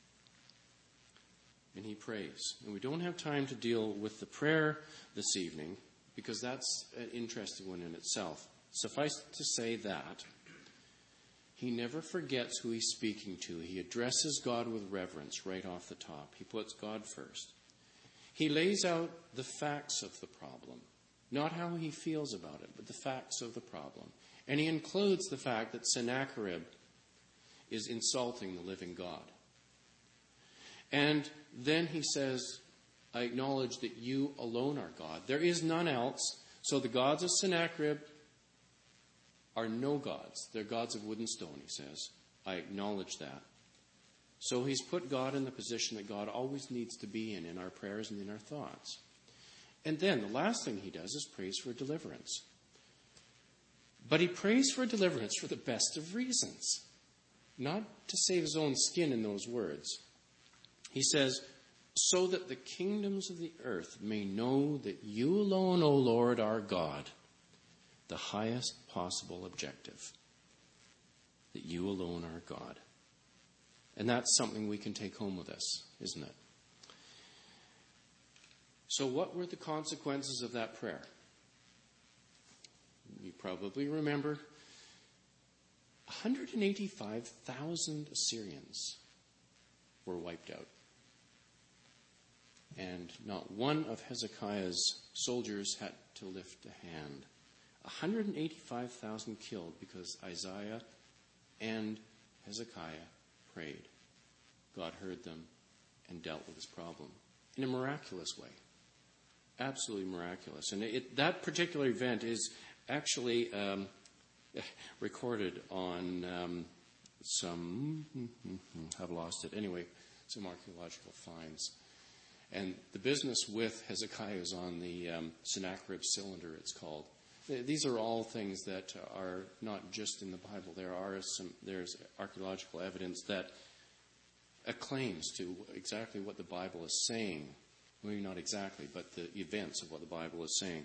A: And he prays. And we don't have time to deal with the prayer this evening because that's an interesting one in itself. Suffice to say that he never forgets who he's speaking to. He addresses God with reverence right off the top. He puts God first. He lays out the facts of the problem, not how he feels about it, but the facts of the problem. And he includes the fact that Sennacherib is insulting the living God. And then he says, I acknowledge that you alone are God. There is none else. So the gods of Sennacherib are no gods. They're gods of wood and stone, he says. I acknowledge that. So he's put God in the position that God always needs to be in our prayers and in our thoughts. And then the last thing he does is prays for deliverance. But he prays for deliverance for the best of reasons. Not to save his own skin in those words. He says, so that the kingdoms of the earth may know that you alone, O Lord, are God. The highest possible objective. That you alone are God. And that's something we can take home with us, isn't it? So what were the consequences of that prayer? You probably remember 185,000 Assyrians were wiped out. And not one of Hezekiah's soldiers had to lift a hand. 185,000 killed because Isaiah and Hezekiah prayed. God heard them and dealt with his problem in a miraculous way. Absolutely miraculous. And that particular event is actually recorded on I've lost it. Anyway, some archaeological finds. And the business with Hezekiah is on the Sennacherib cylinder, it's called. These are all things that are not just in the Bible. There's archaeological evidence that acclaims to exactly what the Bible is saying. Maybe not exactly, but the events of what the Bible is saying.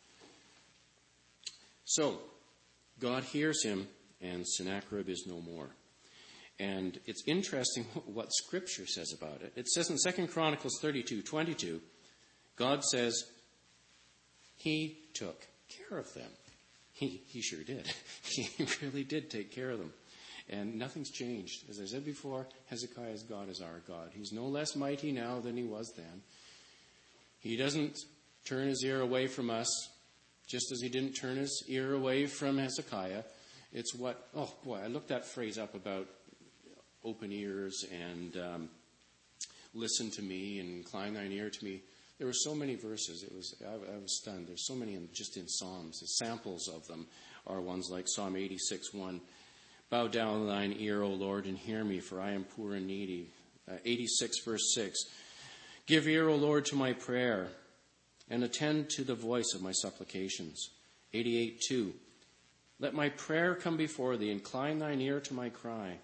A: So, God hears him, and Sennacherib is no more. And it's interesting what Scripture says about it. It says in 2 Chronicles 32:22, God says, he took care of them. He sure did. He really did take care of them. And nothing's changed. As I said before, Hezekiah's God is our God. He's no less mighty now than he was then. He doesn't turn his ear away from us, just as he didn't turn his ear away from Hezekiah. It's what, I looked that phrase up about open ears and listen to me and incline thine ear to me. There were so many verses. I was stunned. There's so many just in Psalms. The samples of them are ones like Psalm 86:1. Bow down thine ear, O Lord, and hear me, for I am poor and needy. 86 verse 6. Give ear, O Lord, to my prayer, and attend to the voice of my supplications. 88:2. Let my prayer come before thee, incline thine ear to my cry.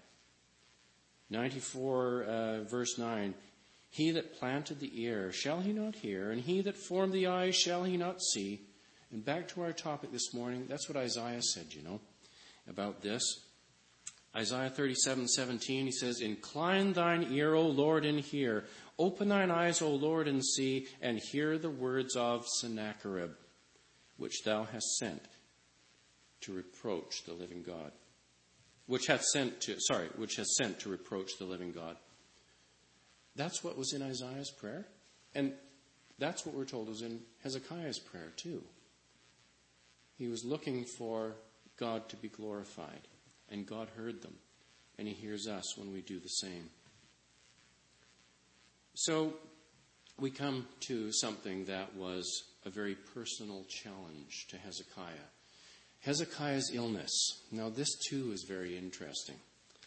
A: 94 verse 9. He that planted the ear, shall he not hear? And he that formed the eyes, shall he not see? And back to our topic this morning, that's what Isaiah said, about this. Isaiah 37:17, he says, incline thine ear, O Lord, and hear. Open thine eyes, O Lord, and see, and hear the words of Sennacherib, which thou hast sent to reproach the living God. Which has sent to reproach the living God. That's what was in Isaiah's prayer. And that's what we're told was in Hezekiah's prayer too. He was looking for God to be glorified. And God heard them. And he hears us when we do the same. So, we come to something that was a very personal challenge to Hezekiah. Hezekiah's illness. Now, this too is very interesting.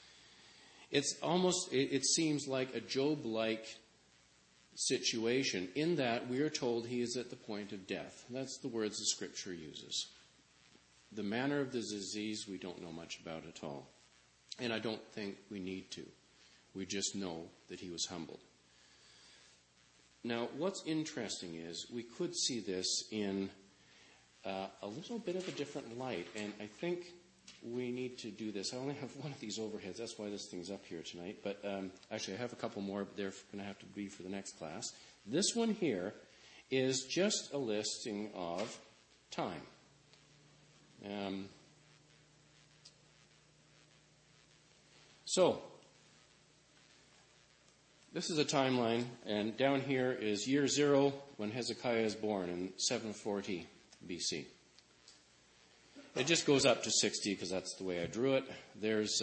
A: It seems like a Job-like situation in that we are told he is at the point of death. That's the words the Scripture uses. The manner of the disease we don't know much about at all. And I don't think we need to. We just know that he was humbled. Now, what's interesting is we could see this in a little bit of a different light, and I think we need to do this. I only have one of these overheads. That's why this thing's up here tonight. But actually, I have a couple more, but they're going to have to be for the next class. This one here is just a listing of time. So, this is a timeline, and down here is year 0 when Hezekiah is born in 740 BC. It just goes up to 60 because that's the way I drew it. There's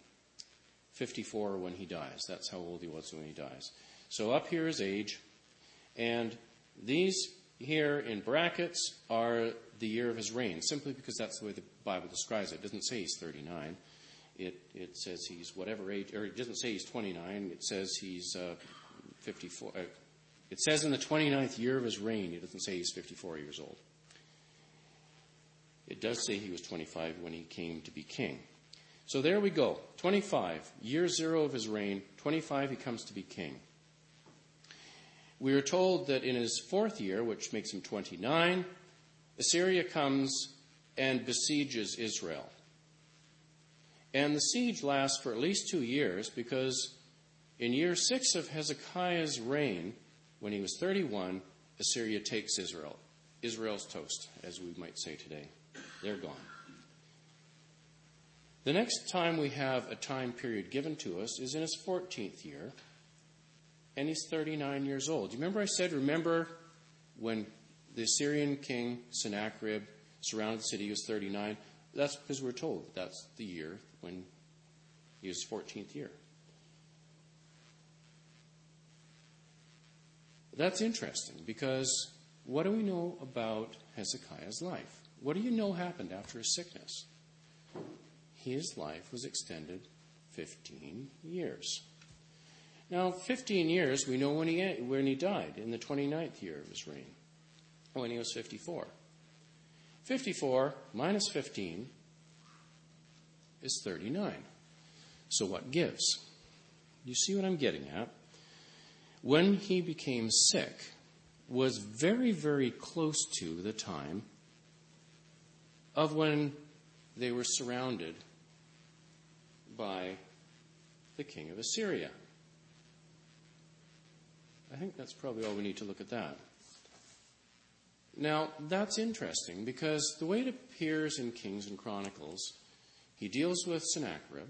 A: 54 when he dies. That's how old he was when he dies. So up here is age, and these here in brackets are the year of his reign, simply because that's the way the Bible describes it. It doesn't say he's 39. It says he's whatever age, or it doesn't say he's 29. It says he's 54. It says in the 29th year of his reign. It doesn't say he's 54 years old. It does say he was 25 when he came to be king. So there we go. 25, year 0 of his reign. 25, he comes to be king. We are told that in his 4th year, which makes him 29, Assyria comes and besieges Israel. And the siege lasts for at least 2 years because in year 6 of Hezekiah's reign, when he was 31, Assyria takes Israel. Israel's toast, as we might say today. They're gone. The next time we have a time period given to us is in his 14th year, and he's 39 years old. Do you remember I said, remember when the Assyrian king Sennacherib surrounded the city, he was 39? That's because we're told that's the year when he was 14th year. That's interesting because what do we know about Hezekiah's life? What do you know happened after his sickness? His life was extended 15 years. Now, 15 years, we know when he died, in the 29th year of his reign, when he was 54. 54 minus 15 is 39. So what gives? You see what I'm getting at? When he became sick was very, very close to the time of when they were surrounded by the king of Assyria. I think that's probably all we need to look at that. Now, that's interesting because the way it appears in Kings and Chronicles, he deals with Sennacherib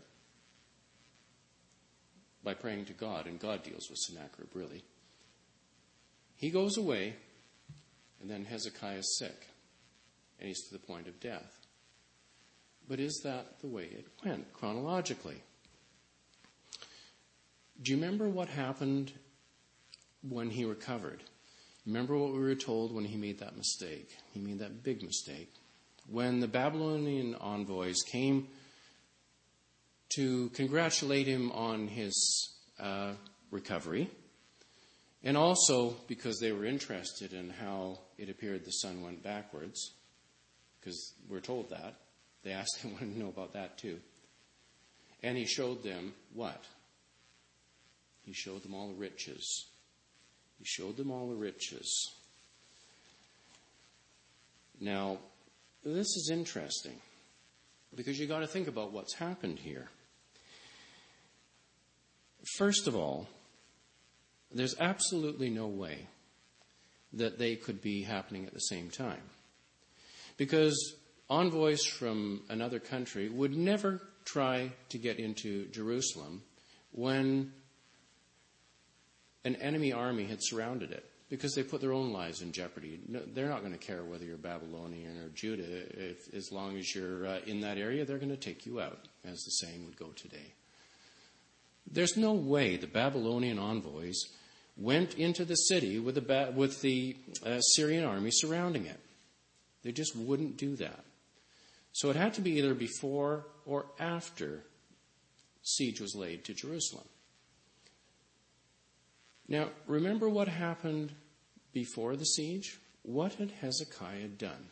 A: by praying to God, and God deals with Sennacherib, really. He goes away, and then Hezekiah is sick, and he's to the point of death. But is that the way it went, chronologically? Do you remember what happened when he recovered? Remember what we were told when he made that mistake? He made that big mistake. When the Babylonian envoys came to congratulate him on his recovery, and also because they were interested in how it appeared the sun went backwards, because we're told that. They asked him, wanted to know about that too. And he showed them what? He showed them all the riches. He showed them all the riches. Now, this is interesting because you got to think about what's happened here. First of all, there's absolutely no way that they could be happening at the same time. Because envoys from another country would never try to get into Jerusalem when an enemy army had surrounded it, because they put their own lives in jeopardy. No, they're not going to care whether you're Babylonian or Judah. As long as you're in that area, they're going to take you out, as the saying would go today. There's no way the Babylonian envoys went into the city with the Syrian army surrounding it. They just wouldn't do that. So it had to be either before or after siege was laid to Jerusalem. Now, remember what happened before the siege? What had Hezekiah done?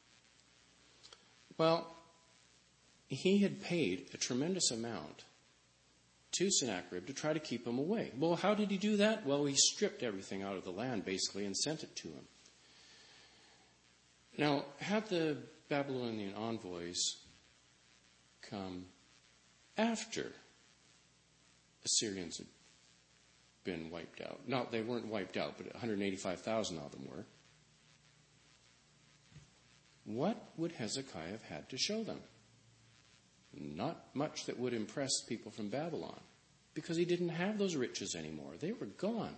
A: Well, he had paid a tremendous amount to Sennacherib to try to keep him away. Well, how did he do that? Well, he stripped everything out of the land, basically, and sent it to him. Now, had the Babylonian envoys come after Assyrians had been wiped out? No, they weren't wiped out, but 185,000 of them were. What would Hezekiah have had to show them? Not much that would impress people from Babylon, because he didn't have those riches anymore. They were gone.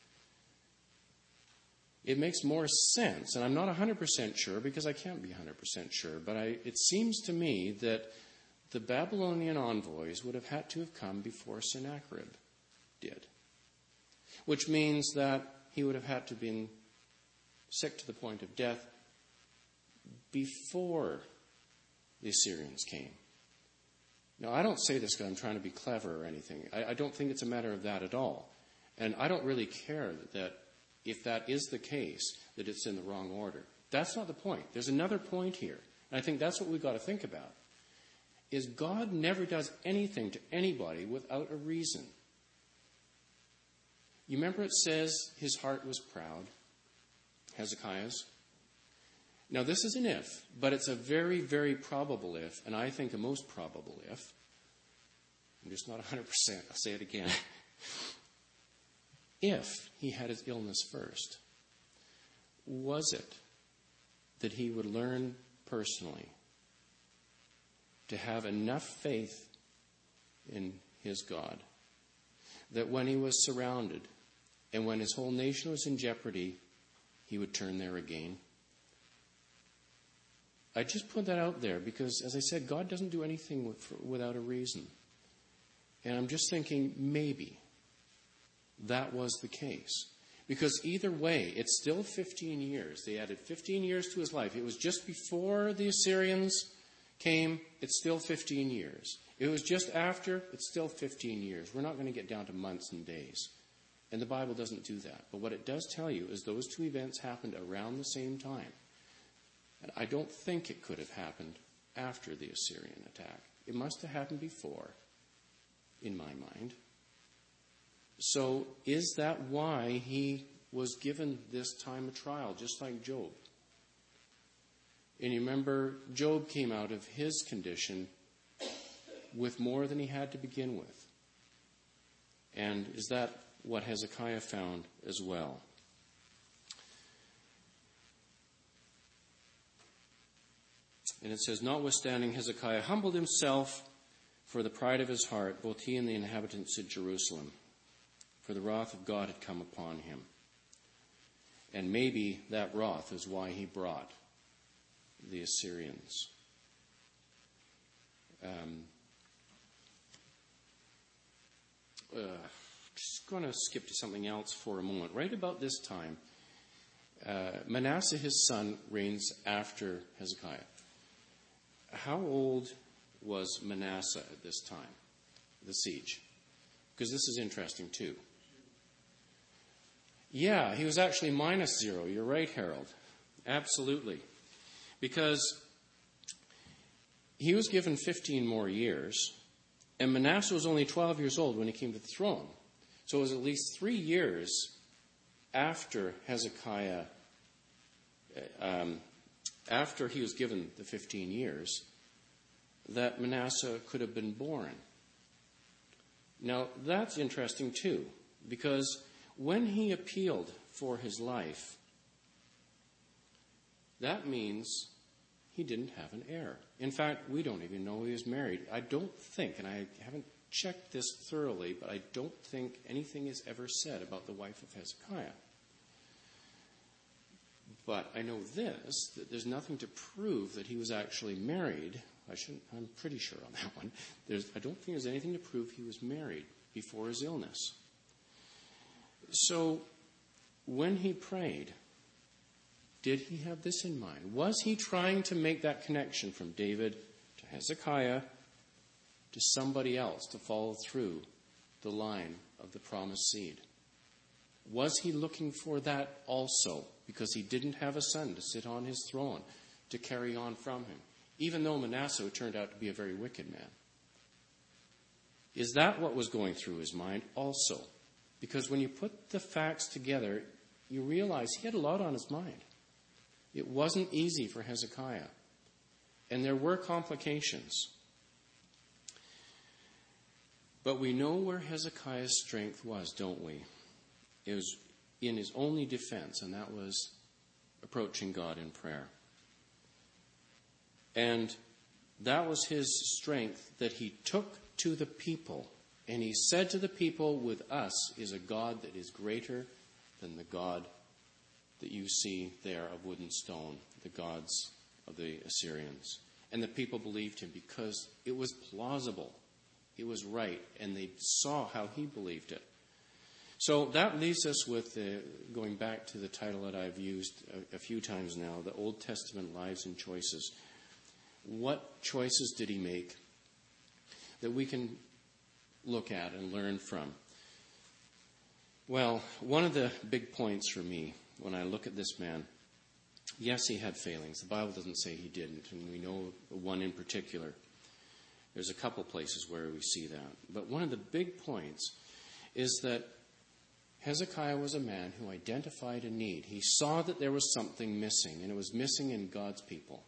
A: It makes more sense, and I'm not 100% sure because I can't be 100% sure, but it seems to me that the Babylonian envoys would have had to have come before Sennacherib did, which means that he would have had to have been sick to the point of death before the Assyrians came. Now, I don't say this because I'm trying to be clever or anything. I don't think it's a matter of that at all. And I don't really care that if that is the case, that it's in the wrong order. That's not the point. There's another point here. And I think that's what we've got to think about. Is God never does anything to anybody without a reason. You remember it says his heart was proud, Hezekiah's? Now, this is an if, but it's a very, very probable if, and I think a most probable if. I'm just not 100%. I'll say it again. If he had his illness first, was it that he would learn personally to have enough faith in his God that when he was surrounded and when his whole nation was in jeopardy, he would turn there again? I just put that out there because, as I said, God doesn't do anything without a reason. And I'm just thinking maybe that was the case. Because either way, it's still 15 years. They added 15 years to his life. It was just before the Assyrians came, it's still 15 years. It was just after, it's still 15 years. We're not going to get down to months and days. And the Bible doesn't do that. But what it does tell you is those two events happened around the same time. And I don't think it could have happened after the Assyrian attack. It must have happened before, in my mind. So is that why he was given this time of trial, just like Job? And you remember, Job came out of his condition with more than he had to begin with. And is that what Hezekiah found as well? And it says, notwithstanding, Hezekiah humbled himself for the pride of his heart, both he and the inhabitants of Jerusalem, for the wrath of God had come upon him. And maybe that wrath is why he brought the Assyrians. Just going to skip to something else for a moment. Right about this time, Manasseh, his son, reigns after Hezekiah. How old was Manasseh at this time, the siege? Because this is interesting too. Yeah, he was actually -0. You're right, Harold. Absolutely. Because he was given 15 more years, and Manasseh was only 12 years old when he came to the throne. So it was at least 3 years after Hezekiah, after he was given the 15 years, that Manasseh could have been born. Now, that's interesting too, because when he appealed for his life, that means he didn't have an heir. In fact, we don't even know he was married. I don't think, and I haven't checked this thoroughly, but I don't think anything is ever said about the wife of Hezekiah. But I know this, that there's nothing to prove that he was actually married. I'm pretty sure on that one. I don't think there's anything to prove he was married before his illness. So when he prayed, did he have this in mind? Was he trying to make that connection from David to Hezekiah to somebody else to follow through the line of the promised seed? Was he looking for that also because he didn't have a son to sit on his throne to carry on from him, even though Manasseh turned out to be a very wicked man? Is that what was going through his mind also? Because when you put the facts together, you realize he had a lot on his mind. It wasn't easy for Hezekiah. And there were complications. But we know where Hezekiah's strength was, don't we? It was in his only defense, and that was approaching God in prayer. And that was his strength that he took to the people. And he said to the people, with us is a God that is greater than the God that you see there of wood and stone, the gods of the Assyrians. And the people believed him because it was plausible. It was right. And they saw how he believed it. So that leaves us with, going back to the title that I've used a few times now, the Old Testament Lives and Choices. What choices did he make that we can look at and learn from? Well, one of the big points for me when I look at this man, yes, he had failings. The Bible doesn't say he didn't, and we know one in particular. There's a couple places where we see that. But one of the big points is that Hezekiah was a man who identified a need. He saw that there was something missing, and it was missing in God's people.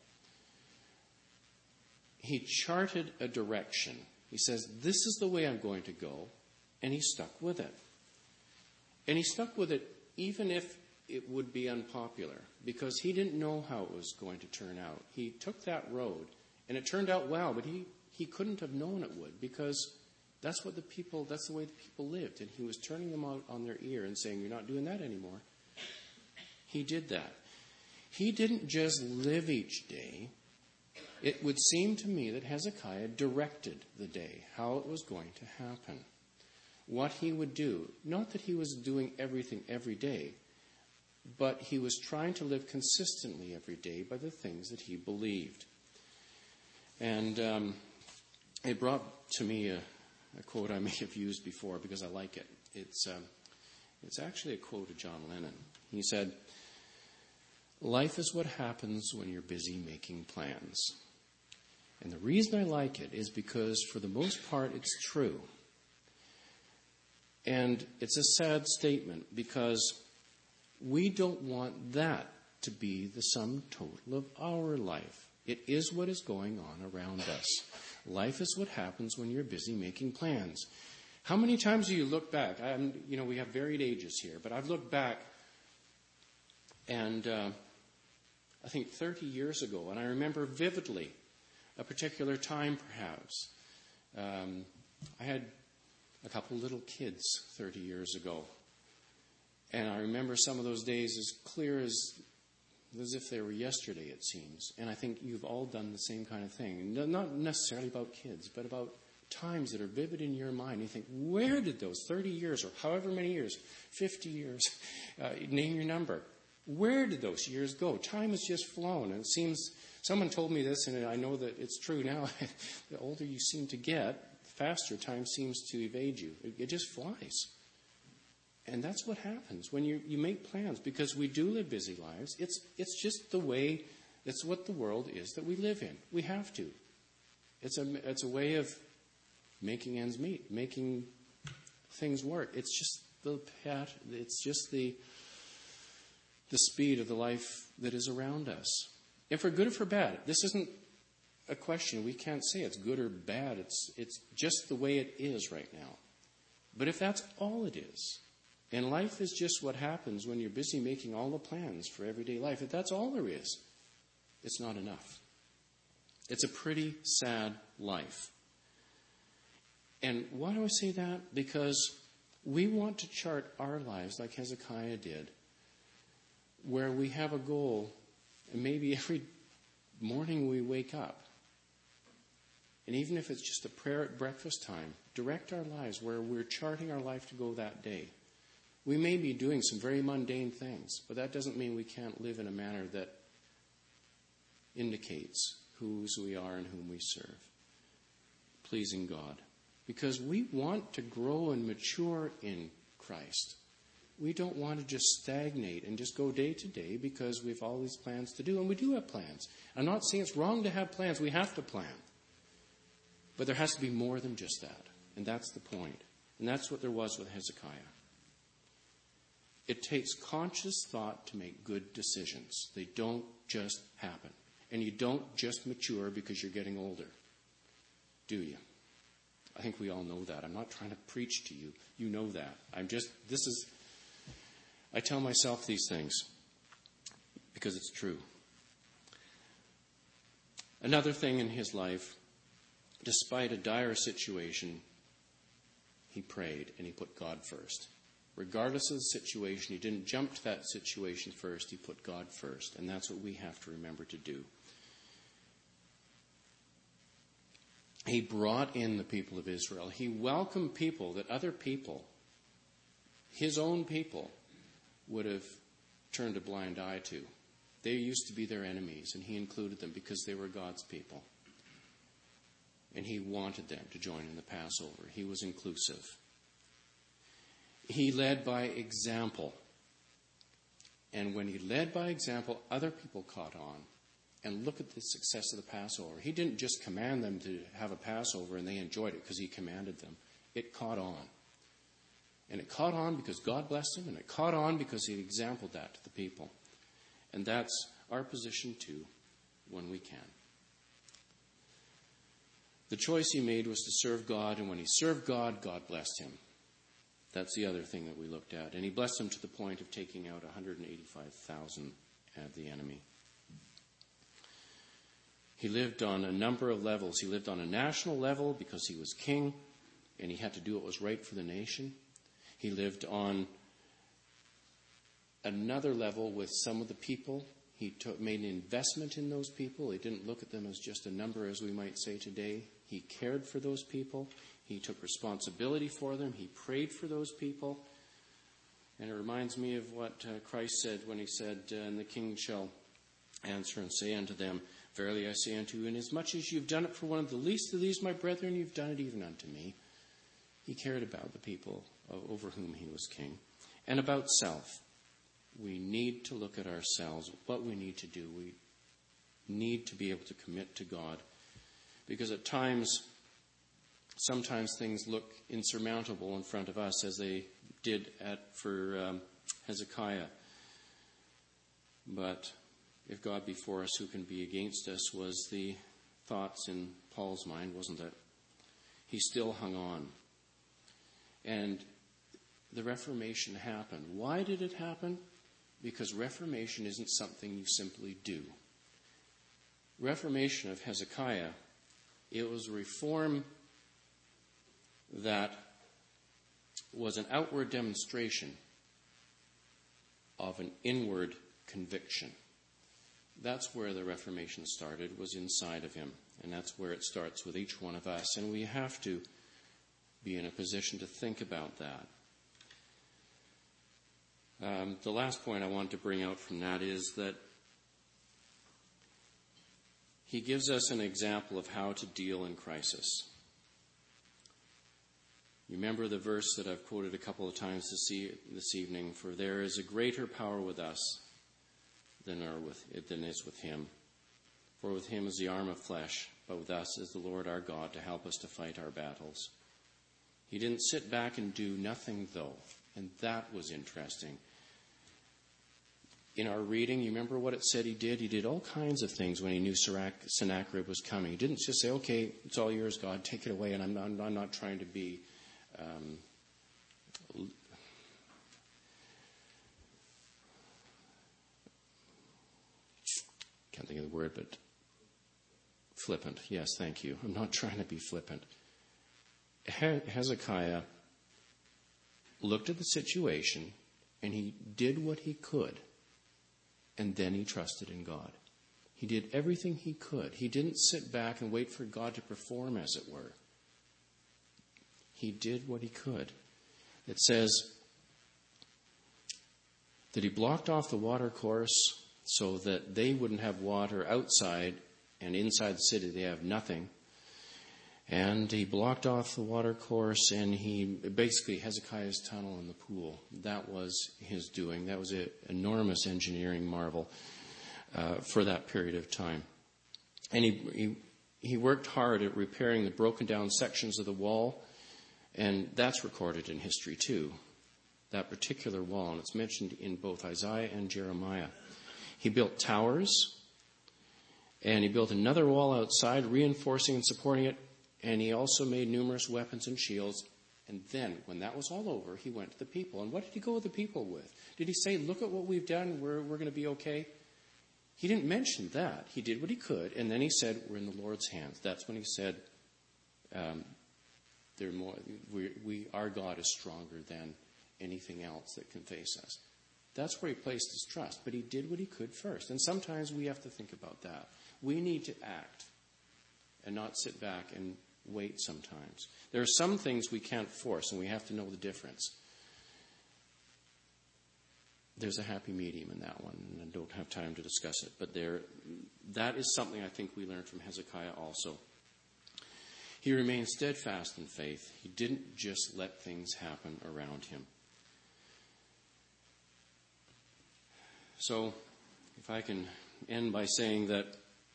A: He charted a direction. He says, this is the way I'm going to go, and he stuck with it. And he stuck with it even if it would be unpopular, because he didn't know how it was going to turn out. He took that road, and it turned out well, but he couldn't have known it would, because that's the way the people lived, and he was turning them out on their ear and saying, you're not doing that anymore. He did that. He didn't just live each day. It would seem to me that Hezekiah directed the day, how it was going to happen, what he would do. Not that he was doing everything every day, but he was trying to live consistently every day by the things that he believed. And it brought to me a quote I may have used before because I like it. It's actually a quote of John Lennon. He said, "Life is what happens when you're busy making plans." And the reason I like it is because, for the most part, it's true. And it's a sad statement because we don't want that to be the sum total of our life. It is what is going on around us. Life is what happens when you're busy making plans. How many times do you look back? We have varied ages here, but I've looked back and I think 30 years ago, and I remember vividly a particular time perhaps. I had a couple little kids 30 years ago. And I remember some of those days as clear as if they were yesterday, it seems. And I think you've all done the same kind of thing. Not necessarily about kids, but about times that are vivid in your mind. You think, where did those 30 years or however many years, 50 years, name your number, where did those years go? Time has just flown. And it seems, someone told me this, and I know that it's true now. The older you seem to get, the faster time seems to evade you. It just flies. And that's what happens when you make plans, because we do live busy lives. It's just the way, it's what the world is that we live in. We have to. It's a way of making ends meet, making things work. It's just the speed of the life that is around us. And for good or for bad, this isn't a question. We can't say it's good or bad. It's just the way it is right now. But if that's all it is, and life is just what happens when you're busy making all the plans for everyday life, if that's all there is, it's not enough. It's a pretty sad life. And why do I say that? Because we want to chart our lives like Hezekiah did, where we have a goal, and maybe every morning we wake up, and even if it's just a prayer at breakfast time, direct our lives where we're charting our life to go that day. We may be doing some very mundane things, but that doesn't mean we can't live in a manner that indicates whose we are and whom we serve, pleasing God. Because we want to grow and mature in Christ. We don't want to just stagnate and just go day to day because we have all these plans to do. And we do have plans. I'm not saying it's wrong to have plans. We have to plan. But there has to be more than just that. And that's the point. And that's what there was with Hezekiah. It takes conscious thought to make good decisions. They don't just happen. And you don't just mature because you're getting older. Do you? I think we all know that. I'm not trying to preach to you. You know that. I tell myself these things because it's true. Another thing in his life, despite a dire situation, he prayed and he put God first. Regardless of the situation, he didn't jump to that situation first. He put God first. And that's what we have to remember to do. He brought in the people of Israel. He welcomed people that other people, his own people, would have turned a blind eye to. They used to be their enemies, and he included them because they were God's people. And he wanted them to join in the Passover. He was inclusive. He led by example. And when he led by example, other people caught on. And look at the success of the Passover. He didn't just command them to have a Passover and they enjoyed it because he commanded them. It caught on. And it caught on because God blessed him, and it caught on because he exampled that to the people. And that's our position too when we can. The choice he made was to serve God, and when he served God, God blessed him. That's the other thing that we looked at. And he blessed him to the point of taking out 185,000 of the enemy. He lived on a number of levels. He lived on a national level because he was king, and he had to do what was right for the nation. He lived on another level with some of the people. He made an investment in those people. He didn't look at them as just a number, as we might say today. He cared for those people. He took responsibility for them. He prayed for those people. And it reminds me of what Christ said when he said, and the king shall answer and say unto them, verily I say unto you, inasmuch as you've done it for one of the least of these, my brethren, you've done it even unto me. He cared about the people over whom he was king. And about self. We need to look at ourselves, what we need to do. We need to be able to commit to God. Because at times, sometimes things look insurmountable in front of us, as they did for Hezekiah. But if God be for us, who can be against us, was the thoughts in Paul's mind, wasn't it? He still hung on. And the Reformation happened. Why did it happen? Because Reformation isn't something you simply do. Reformation of Hezekiah, it was a reform that was an outward demonstration of an inward conviction. That's where the Reformation started, was inside of him. And that's where it starts with each one of us. And we have to be in a position to think about that. The last point I want to bring out from that is that he gives us an example of how to deal in crisis. You remember the verse that I've quoted a couple of times this evening, for there is a greater power with us than is with him. For with him is the arm of flesh, but with us is the Lord our God to help us to fight our battles. He didn't sit back and do nothing, though, and that was interesting. In our reading, you remember what it said he did? He did all kinds of things when he knew Sennacherib was coming. He didn't just say, okay, it's all yours, God, take it away, and I'm not trying to be can't think of the word, but flippant. Yes, thank you. I'm not trying to be flippant. Hezekiah looked at the situation, and he did what he could, and then he trusted in God. He did everything he could. He didn't sit back and wait for God to perform, as it were. He did what he could. It says that he blocked off the water course so that they wouldn't have water outside, and inside the city they have nothing. And he blocked off the water course, and Hezekiah's tunnel in the pool. That was his doing. That was an enormous engineering marvel for that period of time. And he worked hard at repairing the broken down sections of the wall, and that's recorded in history too, that particular wall, and it's mentioned in both Isaiah and Jeremiah. He built towers, and he built another wall outside, reinforcing and supporting it, and he also made numerous weapons and shields. And then, when that was all over, he went to the people. And what did he go with the people with? Did he say, look at what we've done, we're going to be okay? He didn't mention that. He did what he could, and then he said, we're in the Lord's hands. That's when he said, our God is stronger than anything else that can face us. That's where he placed his trust. But he did what he could first. And sometimes we have to think about that. We need to act and not sit back and wait sometimes. There are some things we can't force, and we have to know the difference. There's a happy medium in that one, and I don't have time to discuss it. But that is something I think we learned from Hezekiah also. He remained steadfast in faith. He didn't just let things happen around him. So, if I can end by saying that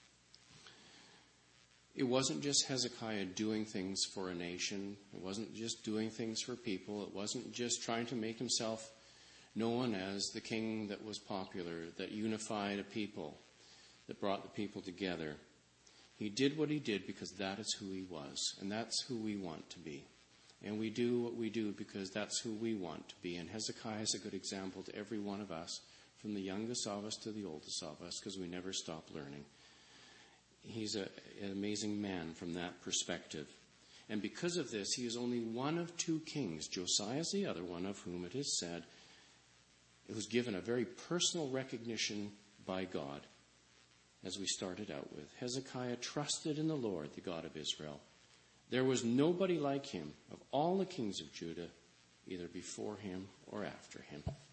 A: it wasn't just Hezekiah doing things for a nation. It wasn't just doing things for people. It wasn't just trying to make himself known as the king that was popular, that unified a people, that brought the people together. He did what he did because that is who he was, and that's who we want to be. And we do what we do because that's who we want to be. And Hezekiah is a good example to every one of us, from the youngest of us to the oldest of us, because we never stop learning. He's an amazing man from that perspective. And because of this, he is only one of two kings. Josiah is the other one, of whom it is said it was given a very personal recognition by God, as we started out with. Hezekiah trusted in the Lord, the God of Israel. There was nobody like him of all the kings of Judah, either before him or after him.